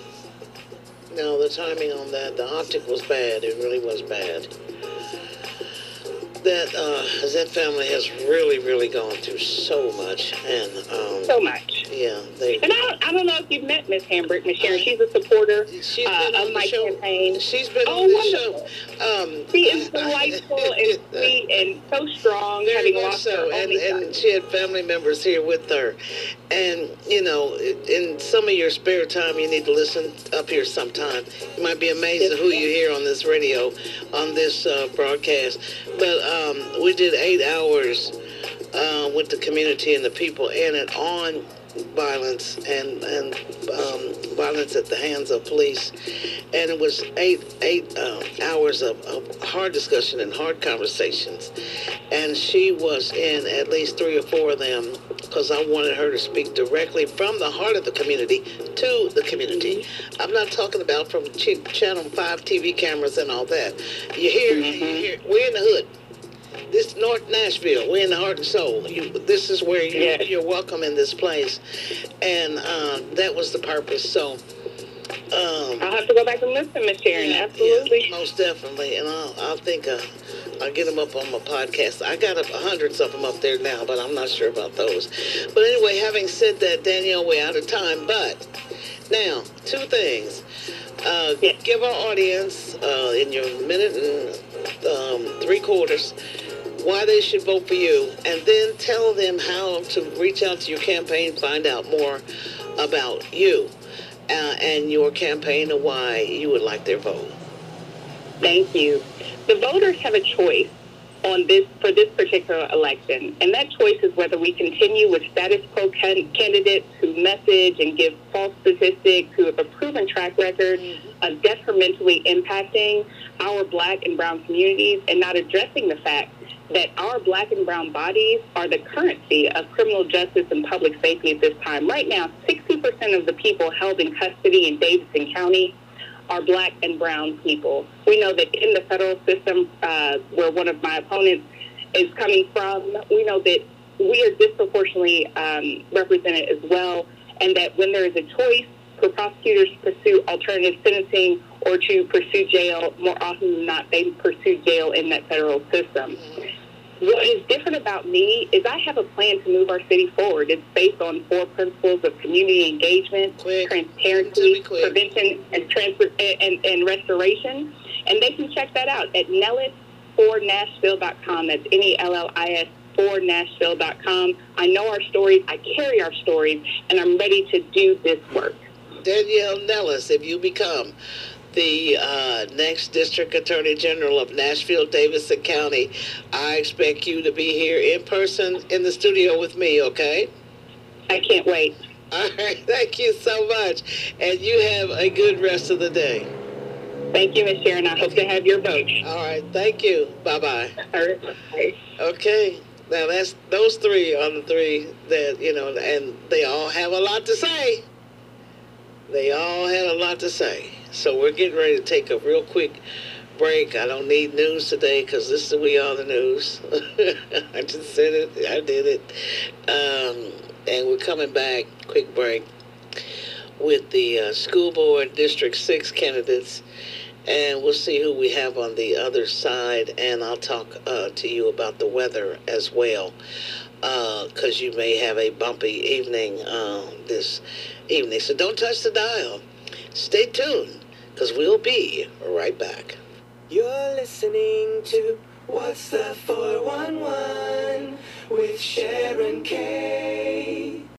No, the timing on that, the optic was bad. It really was bad. That uh, that family has really, really gone through so much, and um, so much. Yeah, they. And I don't, I don't know if you've met Miss Hambrick, Miss Sharon. She's a supporter She's uh, been on of the my show. campaign. She's been oh, on the wonderful. show. Um, she is delightful and sweet and so strong, Very having much lost so, her and, only and son. she had family members here with her. And, you know, in some of your spare time, you need to listen up here sometime. You might be amazed Yes, at who you hear on this radio, on this uh, broadcast. But um, we did eight hours uh, with the community and the people in it on violence and and um, violence at the hands of police, and it was eight eight uh, hours of, of hard discussion and hard conversations, and she was in at least three or four of them because I wanted her to speak directly from the heart of the community to the community. I'm not talking about from Ch- Channel five T V cameras and all that. You hear, you hear, we're in the hood. This North Nashville, we're in the heart and soul. You, this is where you, Yes. you're welcome in this place, and uh, that was the purpose. So um, I'll have to go back and listen, Miss Sharon. Absolutely. yeah, most definitely, and I'll, I'll think uh, I'll get them up on my podcast. I got up hundreds of them up there now, but I'm not sure about those. But anyway, having said that, Danielle, we're out of time. But now, two things. Uh, Yes. Give our audience uh, in your minute and um, three quarters why they should vote for you, and then tell them how to reach out to your campaign, find out more about you uh, and your campaign and why you would like their vote. Thank you. The voters have a choice on this for this particular election, and that choice is whether we continue with status quo can- candidates who message and give false statistics, who have a proven track record of detrimentally impacting our black and brown communities and not addressing the fact that our black and brown bodies are the currency of criminal justice and public safety at this time. Right now, sixty percent of the people held in custody in Davidson County are black and brown people. We know that in the federal system, uh, where one of my opponents is coming from, we know that we are disproportionately um, represented as well, and that when there is a choice for prosecutors to pursue alternative sentencing or to pursue jail, more often than not, they pursue jail in that federal system. What is different about me is I have a plan to move our city forward. It's based on four principles of community engagement, Quick. transparency, Quick. prevention, and, transfer, and, and restoration. And they can check that out at Nellis for Nashville dot com. That's N E L L I S for Nashville dot com. I know our stories. I carry our stories, and I'm ready to do this work. Danielle Nellis, if you become the uh, next District Attorney General of Nashville, Davidson County, I expect you to be here in person in the studio with me, okay? I can't wait. All right, thank you so much. And you have a good rest of the day. Thank you, Miz Sharon. I hope to have your vote. All right, thank you. Bye-bye. All right. Bye. Okay, now that's those three are the three that, you know, and they all have a lot to say. They all had a lot to say. So we're getting ready to take a real quick break. I don't need news today because this is We Are the News. I just said it. I did it. Um, and we're coming back, quick break, with the uh, school board District six candidates. And we'll see who we have on the other side. And I'll talk uh, to you about the weather as well, because uh, you may have a bumpy evening uh, this evening. So don't touch the dial. Stay tuned, because we'll be right back. You're listening to What's the four one one with Sharon K.